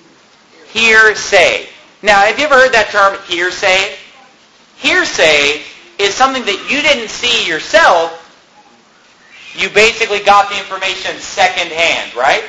Hearsay. Now, have you ever heard that term, hearsay? Hearsay is something that you didn't see yourself. You basically got the information secondhand, right?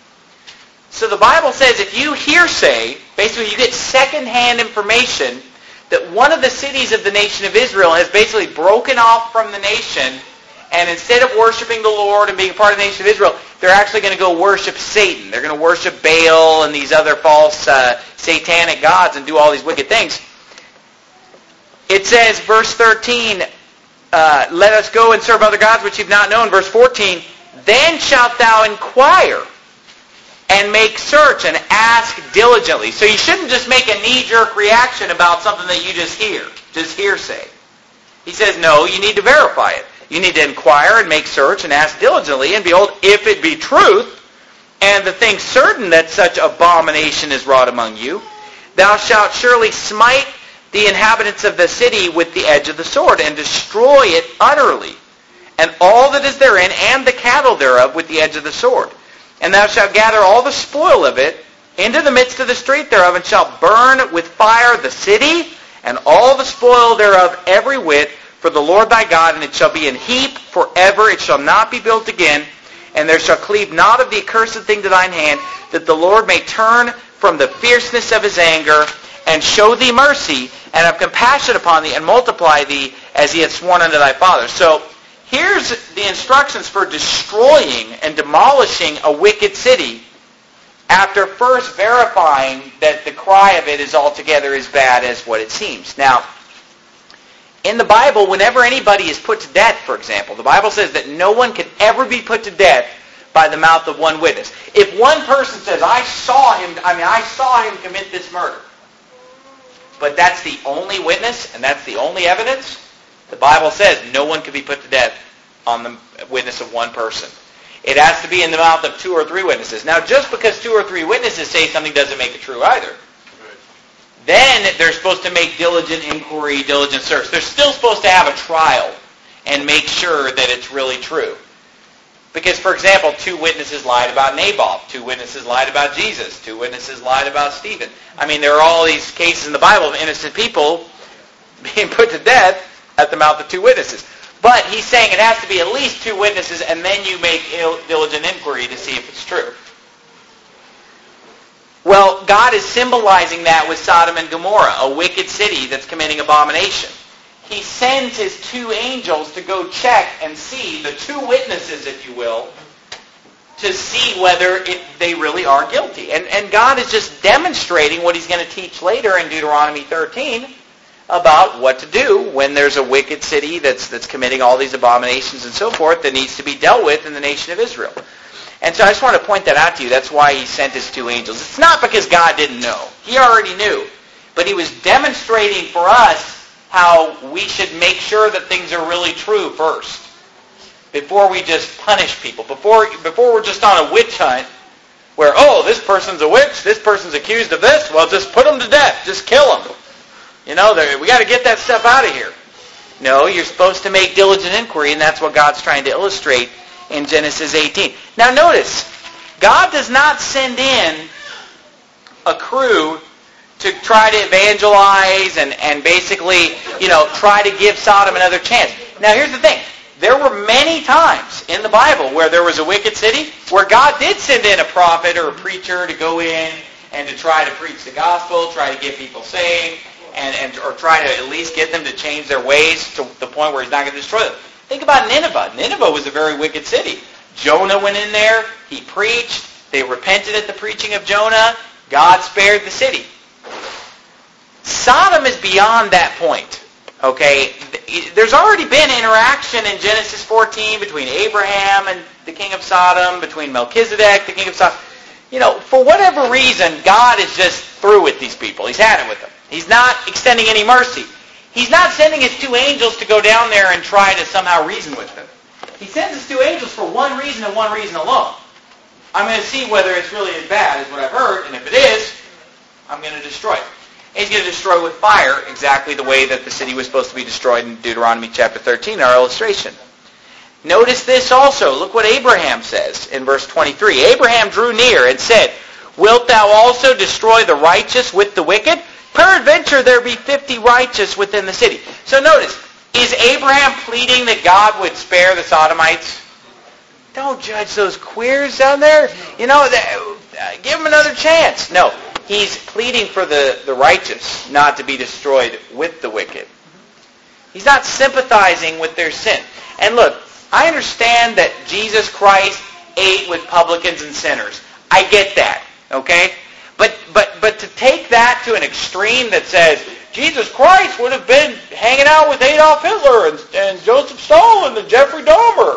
So the Bible says if you hearsay, basically you get secondhand information that one of the cities of the nation of Israel has basically broken off from the nation, and instead of worshiping the Lord and being a part of the nation of Israel, they're actually going to go worship Satan. They're going to worship Baal and these other false uh, satanic gods and do all these wicked things. It says, verse thirteen, uh, let us go and serve other gods which you've not known. Verse fourteen, then shalt thou inquire and make search and ask diligently. So you shouldn't just make a knee-jerk reaction about something that you just hear, just hearsay. He says, no, you need to verify it. You need to inquire and make search and ask diligently, and behold, if it be truth, and the thing certain that such abomination is wrought among you, thou shalt surely smite the inhabitants of the city with the edge of the sword, and destroy it utterly, and all that is therein, and the cattle thereof with the edge of the sword. And thou shalt gather all the spoil of it into the midst of the street thereof, and shalt burn with fire the city, and all the spoil thereof every whit, for the Lord thy God, and it shall be an heap forever, it shall not be built again, and there shall cleave not of the accursed thing to thine hand, that the Lord may turn from the fierceness of his anger, and show thee mercy, and have compassion upon thee, and multiply thee, as he hath sworn unto thy fathers. So, here's the instructions for destroying and demolishing a wicked city, after first verifying that the cry of it is altogether as bad as what it seems. Now, in the Bible, whenever anybody is put to death, for example, the Bible says that no one can ever be put to death by the mouth of one witness. If one person says, I saw him, I mean, I saw him commit this murder, but that's the only witness, and that's the only evidence, the Bible says no one can be put to death on the witness of one person. It has to be in the mouth of two or three witnesses. Now, just because two or three witnesses say something doesn't make it true either. Then they're supposed to make diligent inquiry, diligent search. They're still supposed to have a trial and make sure that it's really true. Because, for example, two witnesses lied about Naboth. Two witnesses lied about Jesus. Two witnesses lied about Stephen. I mean, there are all these cases in the Bible of innocent people being put to death at the mouth of two witnesses. But he's saying it has to be at least two witnesses, and then you make diligent inquiry to see if it's true. Well, God is symbolizing that with Sodom and Gomorrah, a wicked city that's committing abomination. He sends his two angels to go check and see, the two witnesses, if you will, to see whether it, they really are guilty. And, and God is just demonstrating what he's going to teach later in Deuteronomy thirteen about what to do when there's a wicked city that's that's committing all these abominations and so forth that needs to be dealt with in the nation of Israel. And so I just want to point that out to you. That's why he sent his two angels. It's not because God didn't know. He already knew. But he was demonstrating for us how we should make sure that things are really true first, before we just punish people, before before we're just on a witch hunt where, oh, this person's a witch, this person's accused of this, well, just put them to death, just kill them. You know, we got to get that stuff out of here. No, you're supposed to make diligent inquiry, and that's what God's trying to illustrate in Genesis eighteen. Now notice, God does not send in a crew to try to evangelize and, and basically, you know, try to give Sodom another chance. Now here's the thing. There were many times in the Bible where there was a wicked city where God did send in a prophet or a preacher to go in and to try to preach the gospel, try to get people saved, and, and or try to at least get them to change their ways to the point where he's not going to destroy them. Think about Nineveh. Nineveh was a very wicked city. Jonah went in there. He preached. They repented at the preaching of Jonah. God spared the city. Sodom is beyond that point. Okay? There's already been interaction in Genesis fourteen between Abraham and the king of Sodom, between Melchizedek, the king of Sodom. You know, for whatever reason, God is just through with these people. He's had it with them. He's not extending any mercy. He's not sending his two angels to go down there and try to somehow reason with them. He sends his two angels for one reason and one reason alone. I'm going to see whether it's really as bad as what I've heard, and if it is, I'm going to destroy it. And he's going to destroy with fire exactly the way that the city was supposed to be destroyed in Deuteronomy chapter thirteen, our illustration. Notice this also. Look what Abraham says in verse twenty-three. Abraham drew near and said, "Wilt thou also destroy the righteous with the wicked? Peradventure there be fifty righteous within the city." So notice, is Abraham pleading that God would spare the Sodomites? Don't judge those queers down there. You know, give them another chance. No, he's pleading for the, the righteous not to be destroyed with the wicked. He's not sympathizing with their sin. And look, I understand that Jesus Christ ate with publicans and sinners. I get that, okay? But but but to take that to an extreme that says Jesus Christ would have been hanging out with Adolf Hitler and, and Joseph Stalin and Jeffrey Dahmer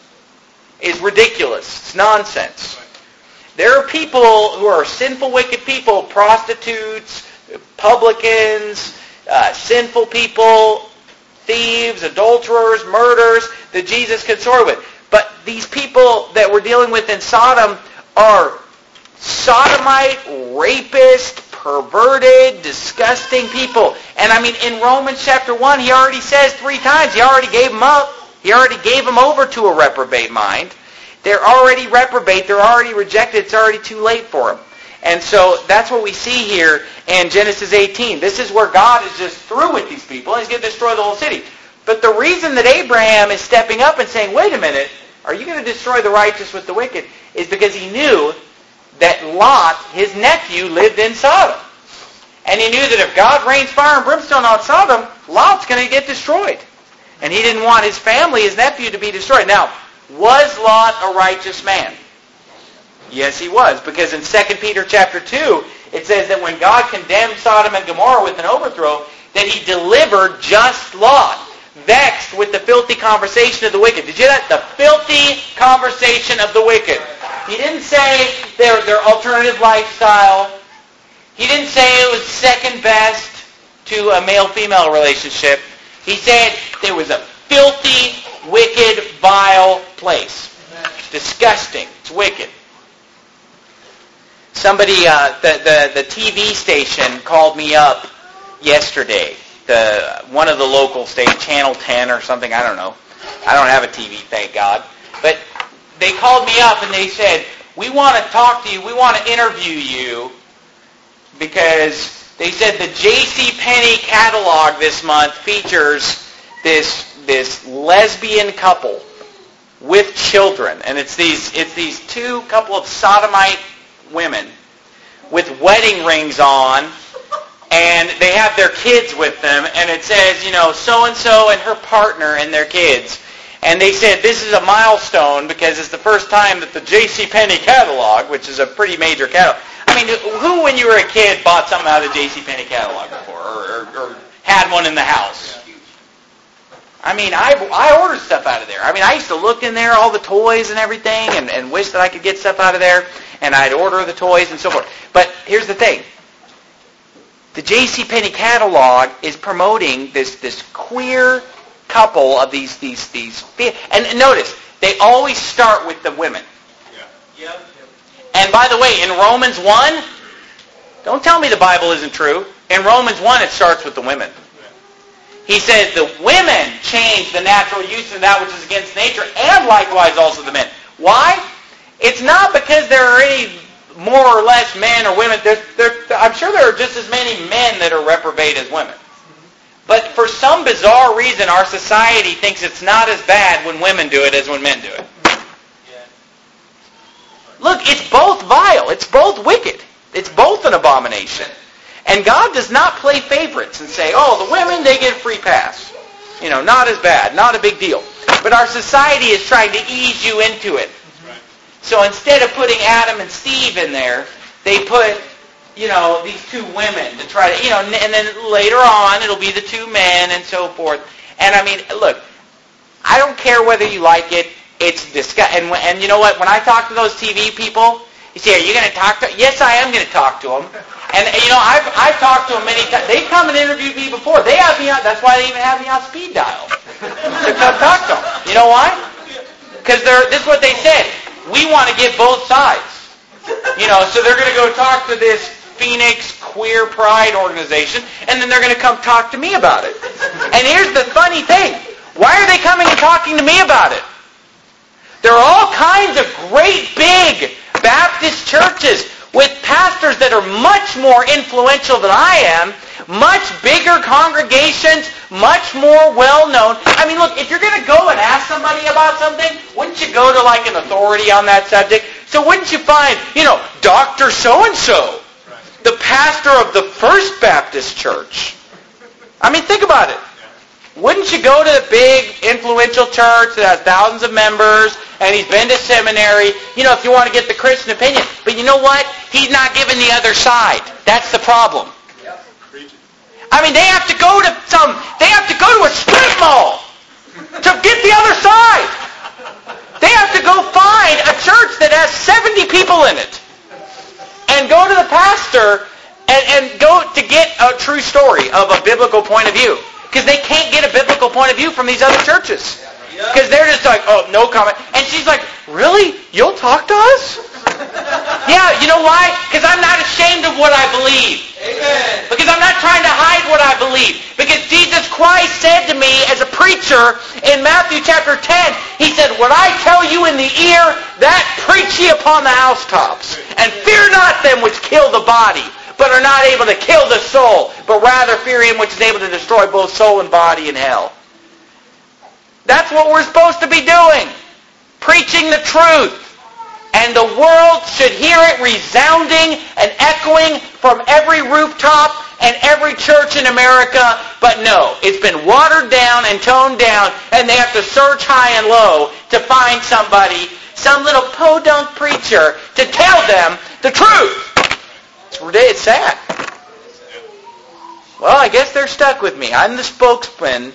is ridiculous. It's nonsense. There are people who are sinful, wicked people, prostitutes, publicans, uh, sinful people, thieves, adulterers, murderers, that Jesus consorted with. But these people that we're dealing with in Sodom are sodomite, rapist, perverted, disgusting people. And I mean, in Romans chapter one, he already says three times, he already gave them up. He already gave them over to a reprobate mind. They're already reprobate. They're already rejected. It's already too late for them. And so that's what we see here in Genesis eighteen. This is where God is just through with these people, and he's going to destroy the whole city. But the reason that Abraham is stepping up and saying, wait a minute, are you going to destroy the righteous with the wicked, is because he knew that Lot, his nephew, lived in Sodom. And he knew that if God rains fire and brimstone on Sodom, Lot's going to get destroyed. And he didn't want his family, his nephew, to be destroyed. Now, was Lot a righteous man? Yes, he was. Because in Second Peter chapter two, it says that when God condemned Sodom and Gomorrah with an overthrow, that he delivered just Lot, vexed with the filthy conversation of the wicked. Did you hear that? The filthy conversation of the wicked. He didn't say their, their alternative lifestyle. He didn't say it was second best to a male-female relationship. He said there was a filthy, wicked, vile place. It's disgusting. It's wicked. Somebody, uh, the, the, the T V station called me up yesterday. The one of the local stations, Channel ten or something, I don't know. I don't have a T V, thank God. But they called me up and they said, we want to talk to you, we want to interview you, because they said the J C Penney catalog this month features this this lesbian couple with children, and it's these it's these two couple of sodomite women with wedding rings on, and they have their kids with them, and it says, you know, so-and-so and her partner and their kids. And they said this is a milestone because it's the first time that the J C Penney catalog, which is a pretty major catalog. I mean, who when you were a kid bought something out of the J C Penney catalog before, or, or, or had one in the house. I mean, I, I ordered stuff out of there. I mean, I used to look in there, all the toys and everything, and, and wish that I could get stuff out of there, and I'd order the toys and so forth. But here's the thing. The JCPenney catalog is promoting this, this queer couple of these, these, these, and notice, they always start with the women. Yeah. Yep. And by the way, in Romans one, don't tell me the Bible isn't true. In Romans one, it starts with the women. He says the women change the natural use of that which is against nature, and likewise also the men. Why? It's not because there are any more or less men or women. There, there, I'm sure there are just as many men that are reprobate as women. But for some bizarre reason, our society thinks it's not as bad when women do it as when men do it. Look, it's both vile. It's both wicked. It's both an abomination. And God does not play favorites and say, oh, the women, they get a free pass. You know, not as bad, not a big deal. But our society is trying to ease you into it. So instead of putting Adam and Steve in there, they put, you know, these two women to try to, you know, and then later on it'll be the two men and so forth. And I mean, look, I don't care whether you like it. It's disgusting. And, and you know what? When I talk to those T V people, you say, are you going to talk to them? Yes, I am going to talk to them. And, you know, I've, I've talked to them many times. They've come and interviewed me before. They have me on, that's why they even have me on speed dial. To come talk to them. You know why? Because this is what they said. We want to get both sides. You know, so they're going to go talk to this Phoenix Queer Pride organization, and then they're going to come talk to me about it. And here's the funny thing. Why are they coming and talking to me about it? There are all kinds of great big Baptist churches with pastors that are much more influential than I am, much bigger congregations, much more well-known. I mean, look, if you're going to go and ask somebody about something, wouldn't you go to like an authority on that subject? So wouldn't you find, you know, Doctor So-and-so, the pastor of the First Baptist Church? I mean, think about it. Wouldn't you go to the big, influential church that has thousands of members, and he's been to seminary, you know, if you want to get the Christian opinion. But you know what? He's not giving the other side. That's the problem. I mean, they have to go to some, they have to go to a strip mall to get the other side. They have to go find a church that has seventy people in it and go to the pastor and, and go to get a true story of a biblical point of view. Because they can't get a biblical point of view from these other churches. Because they're just like, oh, no comment. And she's like, really? You'll talk to us? Yeah, you know why? Because I'm not ashamed of what I believe. Amen. Because I'm not trying to hide what I believe. Because Jesus Christ said to me as a preacher in Matthew chapter ten, he said, what I tell you in the ear, that preach ye upon the housetops. And fear not them which kill the body, but are not able to kill the soul, but rather fear him which is able to destroy both soul and body in hell. That's what we're supposed to be doing. Preaching the truth. And the world should hear it resounding and echoing from every rooftop and every church in America. But no, it's been watered down and toned down, and they have to search high and low to find somebody, some little podunk preacher, to tell them the truth. It's sad. Well, I guess they're stuck with me. I'm the spokesman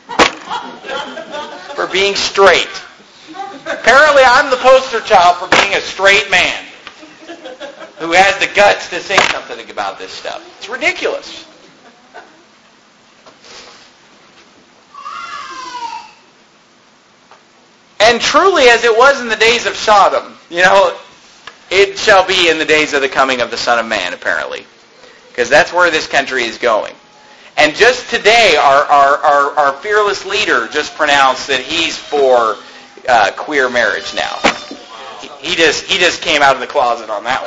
for being straight. Apparently, I'm the poster child for being a straight man who has the guts to say something about this stuff. It's ridiculous. And truly, as it was in the days of Sodom, you know, it shall be in the days of the coming of the Son of Man, apparently. Because that's where this country is going. And just today, our, our, our, our fearless leader just pronounced that he's for uh, queer marriage now. He, he just he just came out of the closet on that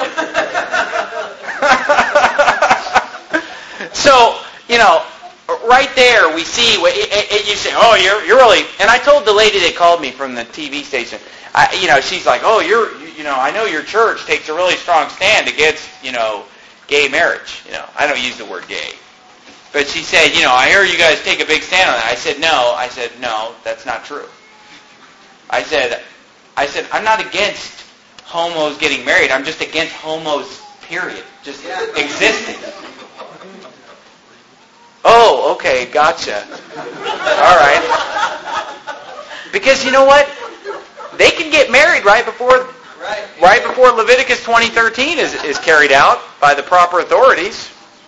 one. So, you know, right there we see, what it, it, you say, oh, you're, you're really, and I told the lady that called me from the T V station, I, you know, she's like, oh, you're, you, you know, I know your church takes a really strong stand against, you know, gay marriage. You know, I don't use the word gay. But she said, you know, I hear you guys take a big stand on that. I said, no. I said, no, that's not true. I said, I said, I'm not against homos getting married. I'm just against homos, period. Just existing. Oh, okay, gotcha. All right. Because you know what? They can get married right before Right. right before Leviticus twenty thirteen is, is carried out by the proper authorities.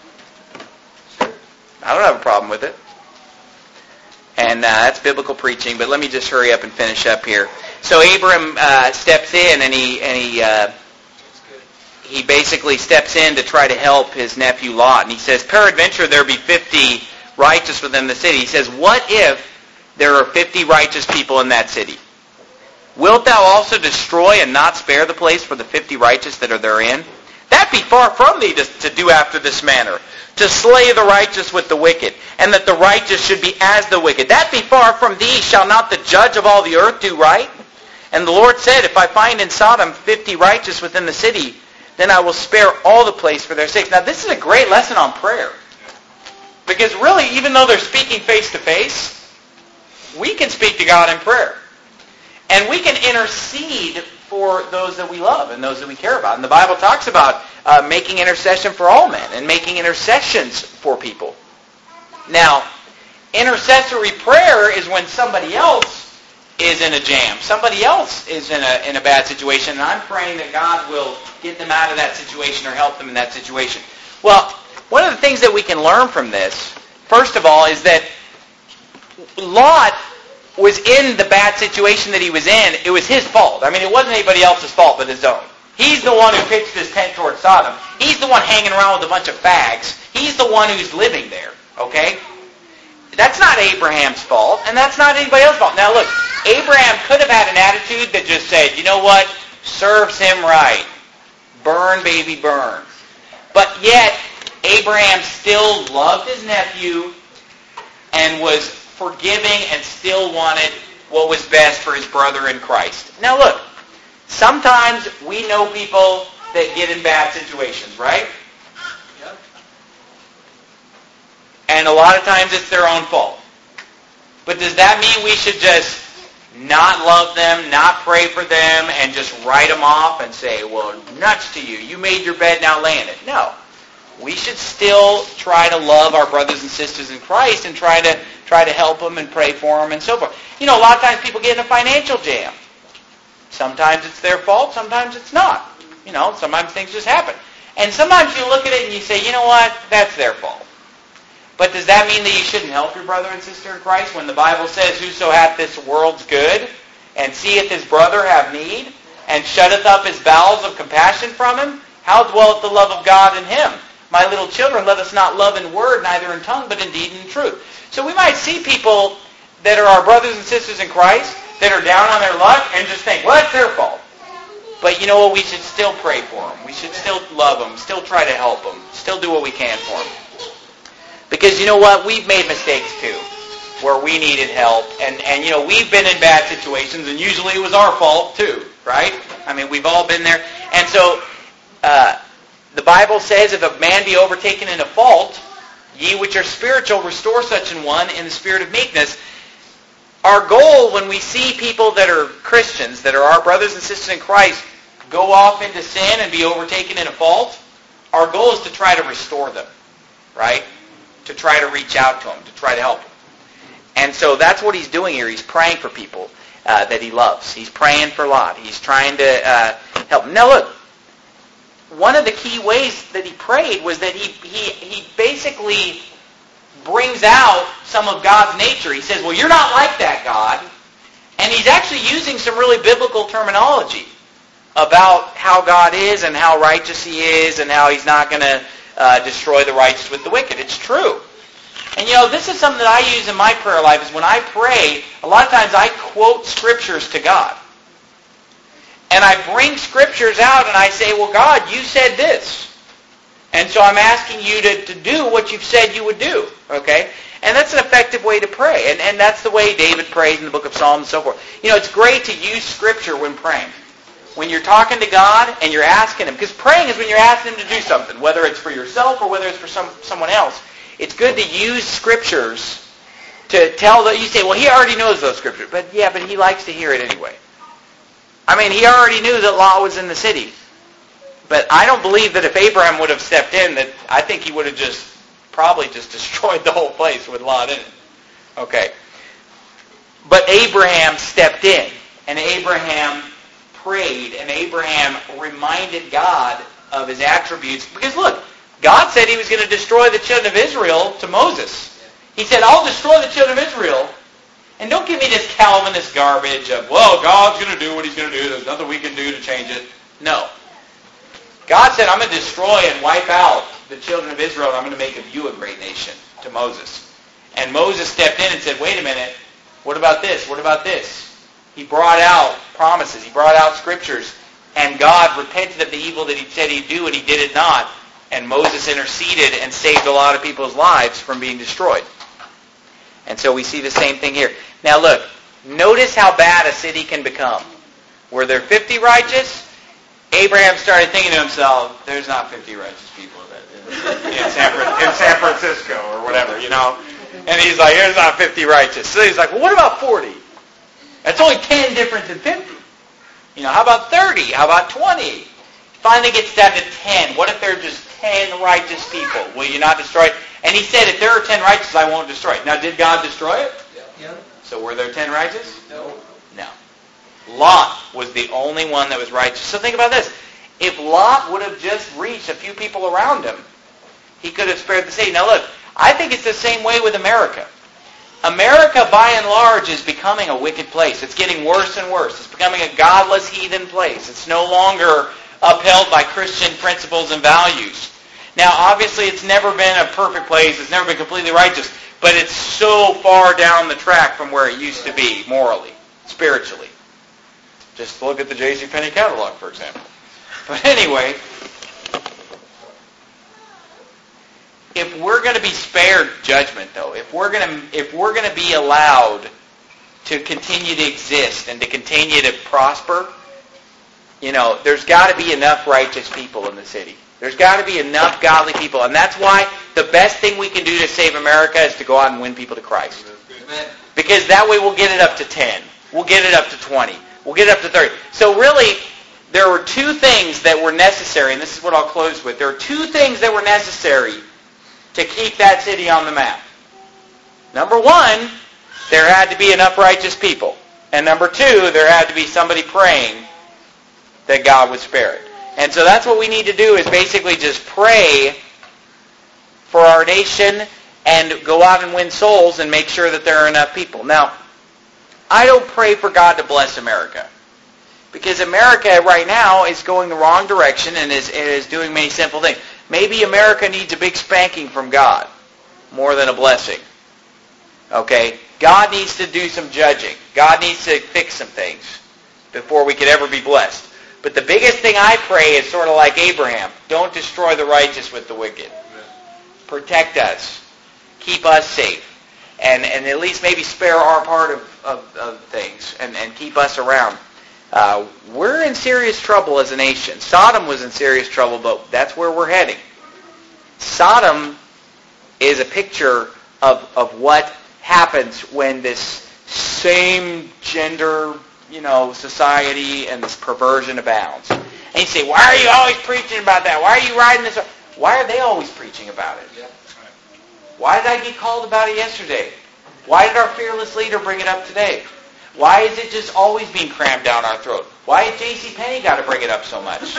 I don't have a problem with it. And uh, that's biblical preaching, but let me just hurry up and finish up here. So Abram uh, steps in, and he and he uh, he basically steps in to try to help his nephew Lot. And he says, peradventure there be fifty righteous within the city. He says, what if there are fifty righteous people in that city? Wilt thou also destroy and not spare the place for the fifty righteous that are therein? That be far from thee to, to do after this manner, to slay the righteous with the wicked, and that the righteous should be as the wicked. That be far from thee. Shall not the judge of all the earth do right? And the Lord said, if I find in Sodom fifty righteous within the city, then I will spare all the place for their sakes. Now this is a great lesson on prayer. Because really, even though they're speaking face to face, we can speak to God in prayer. And we can intercede for those that we love and those that we care about. And the Bible talks about uh, making intercession for all men and making intercessions for people. Now, intercessory prayer is when somebody else is in a jam. Somebody else is in a in a bad situation, and I'm praying that God will get them out of that situation or help them in that situation. Well, one of the things that we can learn from this, first of all, is that Lot was in the bad situation that he was in. It was his fault. I mean, it wasn't anybody else's fault but his own. He's the one who pitched his tent towards Sodom. He's the one hanging around with a bunch of fags. He's the one who's living there, okay? That's not Abraham's fault, and that's not anybody else's fault. Now look, Abraham could have had an attitude that just said, you know what, serves him right. Burn, baby, burn. But yet, Abraham still loved his nephew and was forgiving and still wanted what was best for his brother in Christ. Now look, sometimes we know people that get in bad situations, right? Yep. And a lot of times it's their own fault. But does that mean we should just not love them, not pray for them, and just write them off and say, well, nuts to you. You made your bed, now lay in it. No. We should still try to love our brothers and sisters in Christ and try to try to help them and pray for them and so forth. You know, a lot of times people get in a financial jam. Sometimes it's their fault, sometimes it's not. You know, sometimes things just happen. And sometimes you look at it and you say, you know what, that's their fault. But does that mean that you shouldn't help your brother and sister in Christ when the Bible says, whoso hath this world's good, and seeth his brother have need, and shutteth up his bowels of compassion from him? How dwelleth the love of God in him? My little children, let us not love in word, neither in tongue, but in deed and in truth. So we might see people that are our brothers and sisters in Christ that are down on their luck and just think, well, it's their fault. But you know what? We should still pray for them. We should still love them, still try to help them, still do what we can for them. Because you know what? We've made mistakes too, where we needed help. And, and you know, we've been in bad situations, and usually it was our fault too, right? I mean, we've all been there. And so, uh, the Bible says, if a man be overtaken in a fault, ye which are spiritual, restore such an one in the spirit of meekness. Our goal when we see people that are Christians, that are our brothers and sisters in Christ, go off into sin and be overtaken in a fault, our goal is to try to restore them, right? To try to reach out to them, to try to help them. And so that's what he's doing here. He's praying for people uh, that he loves. He's praying for Lot. He's trying to uh, help them. Now look, one of the key ways that he prayed was that he, he, he basically brings out some of God's nature. He says, well, you're not like that, God. And he's actually using some really biblical terminology about how God is and how righteous he is and how he's not going to uh, destroy the righteous with the wicked. It's true. And you know, this is something that I use in my prayer life, is when I pray, a lot of times I quote scriptures to God. And I bring scriptures out and I say, well, God, you said this. And so I'm asking you to, to do what you've said you would do. Okay? And that's an effective way to pray. And, and that's the way David prays in the book of Psalms and so forth. You know, it's great to use scripture when praying. When you're talking to God and you're asking him. Because praying is when you're asking him to do something. Whether it's for yourself or whether it's for some someone else. It's good to use scriptures to tell that. You say, well, he already knows those scriptures. But yeah, but he likes to hear it anyway. I mean, he already knew that Lot was in the city. But I don't believe that if Abraham would have stepped in, that I think he would have just probably just destroyed the whole place with Lot in it. Okay. But Abraham stepped in, and Abraham prayed, and Abraham reminded God of his attributes. Because look, God said he was going to destroy the children of Israel to Moses. He said, I'll destroy the children of Israel. And don't give me this Calvinist garbage of, well, God's going to do what he's going to do. There's nothing we can do to change it. No. God said, I'm going to destroy and wipe out the children of Israel, and I'm going to make of you a great nation, to Moses. And Moses stepped in and said, wait a minute, what about this? What about this? He brought out promises. He brought out scriptures. And God repented of the evil that he said he'd do, and he did it not. And Moses interceded and saved a lot of people's lives from being destroyed. And so we see the same thing here. Now look, notice how bad a city can become. Were there fifty righteous? Abraham started thinking to himself, there's not fifty righteous people in, in, San, in San Francisco or whatever, you know. And he's like, there's not fifty righteous. So he's like, well, what about forty? That's only ten different than fifty. You know, how about thirty? How about twenty? Finally gets down to ten. What if there are just ten righteous people? Will you not destroy it? And he said, if there are ten righteous, I won't destroy it. Now, did God destroy it? Yeah. So were there ten righteous? No. No. Lot was the only one that was righteous. So think about this. If Lot would have just reached a few people around him, he could have spared the city. Now look, I think it's the same way with America. America, by and large, is becoming a wicked place. It's getting worse and worse. It's becoming a godless, heathen place. It's no longer upheld by Christian principles and values. Now, obviously, it's never been a perfect place. It's never been completely righteous. But it's so far down the track from where it used to be, morally, spiritually. Just look at the J C Penney catalog, for example. But anyway, if we're going to be spared judgment, though, if we're going to if we're going to be allowed to continue to exist and to continue to prosper, you know, there's got to be enough righteous people in the city. There's got to be enough godly people. And that's why the best thing we can do to save America is to go out and win people to Christ. Amen. Because that way we'll get it up to ten. We'll get it up to twenty. We'll get it up to thirty. So really, there were two things that were necessary, and this is what I'll close with. There were two things that were necessary to keep that city on the map. Number one, there had to be enough righteous people. And number two, there had to be somebody praying that God would spare it. And so that's what we need to do, is basically just pray for our nation and go out and win souls and make sure that there are enough people. Now, I don't pray for God to bless America, because America right now is going the wrong direction and is, is doing many sinful things. Maybe America needs a big spanking from God more than a blessing. Okay? God needs to do some judging. God needs to fix some things before we could ever be blessed. But the biggest thing I pray is sort of like Abraham. Don't destroy the righteous with the wicked. Protect us. Keep us safe. And and at least maybe spare our part of, of, of things and, and keep us around. Uh, we're in serious trouble as a nation. Sodom was in serious trouble, but that's where we're heading. Sodom is a picture of, of what happens when this same gender, you know, society and this perversion abounds. And you say, why are you always preaching about that? Why are you writing this? Why are they always preaching about it? Yeah. Why did I get called about it yesterday? Why did our fearless leader bring it up today? Why is it just always being crammed down our throat? Why has J C Penney got to bring it up so much?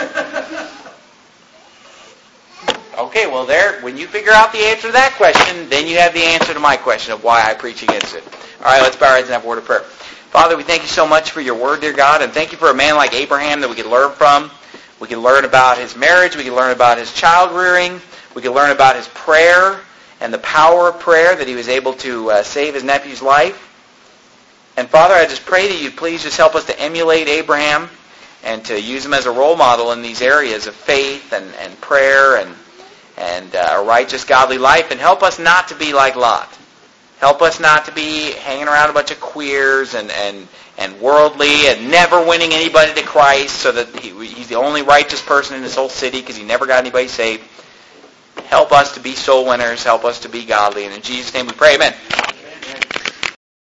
Okay, well there, when you figure out the answer to that question, then you have the answer to my question of why I preach against it. All right, let's bow our heads and have a word of prayer. Father, we thank you so much for your word, dear God, and thank you for a man like Abraham that we can learn from. We can learn about his marriage. We can learn about his child rearing. We can learn about his prayer and the power of prayer, that he was able to uh, save his nephew's life. And Father, I just pray that you please just help us to emulate Abraham and to use him as a role model in these areas of faith and, and prayer and, and uh, a righteous, godly life, and help us not to be like Lot. Help us not to be hanging around a bunch of queers and, and, and worldly and never winning anybody to Christ so that he, he's the only righteous person in this whole city because he never got anybody saved. Help us to be soul winners. Help us to be godly. And in Jesus' name we pray, amen.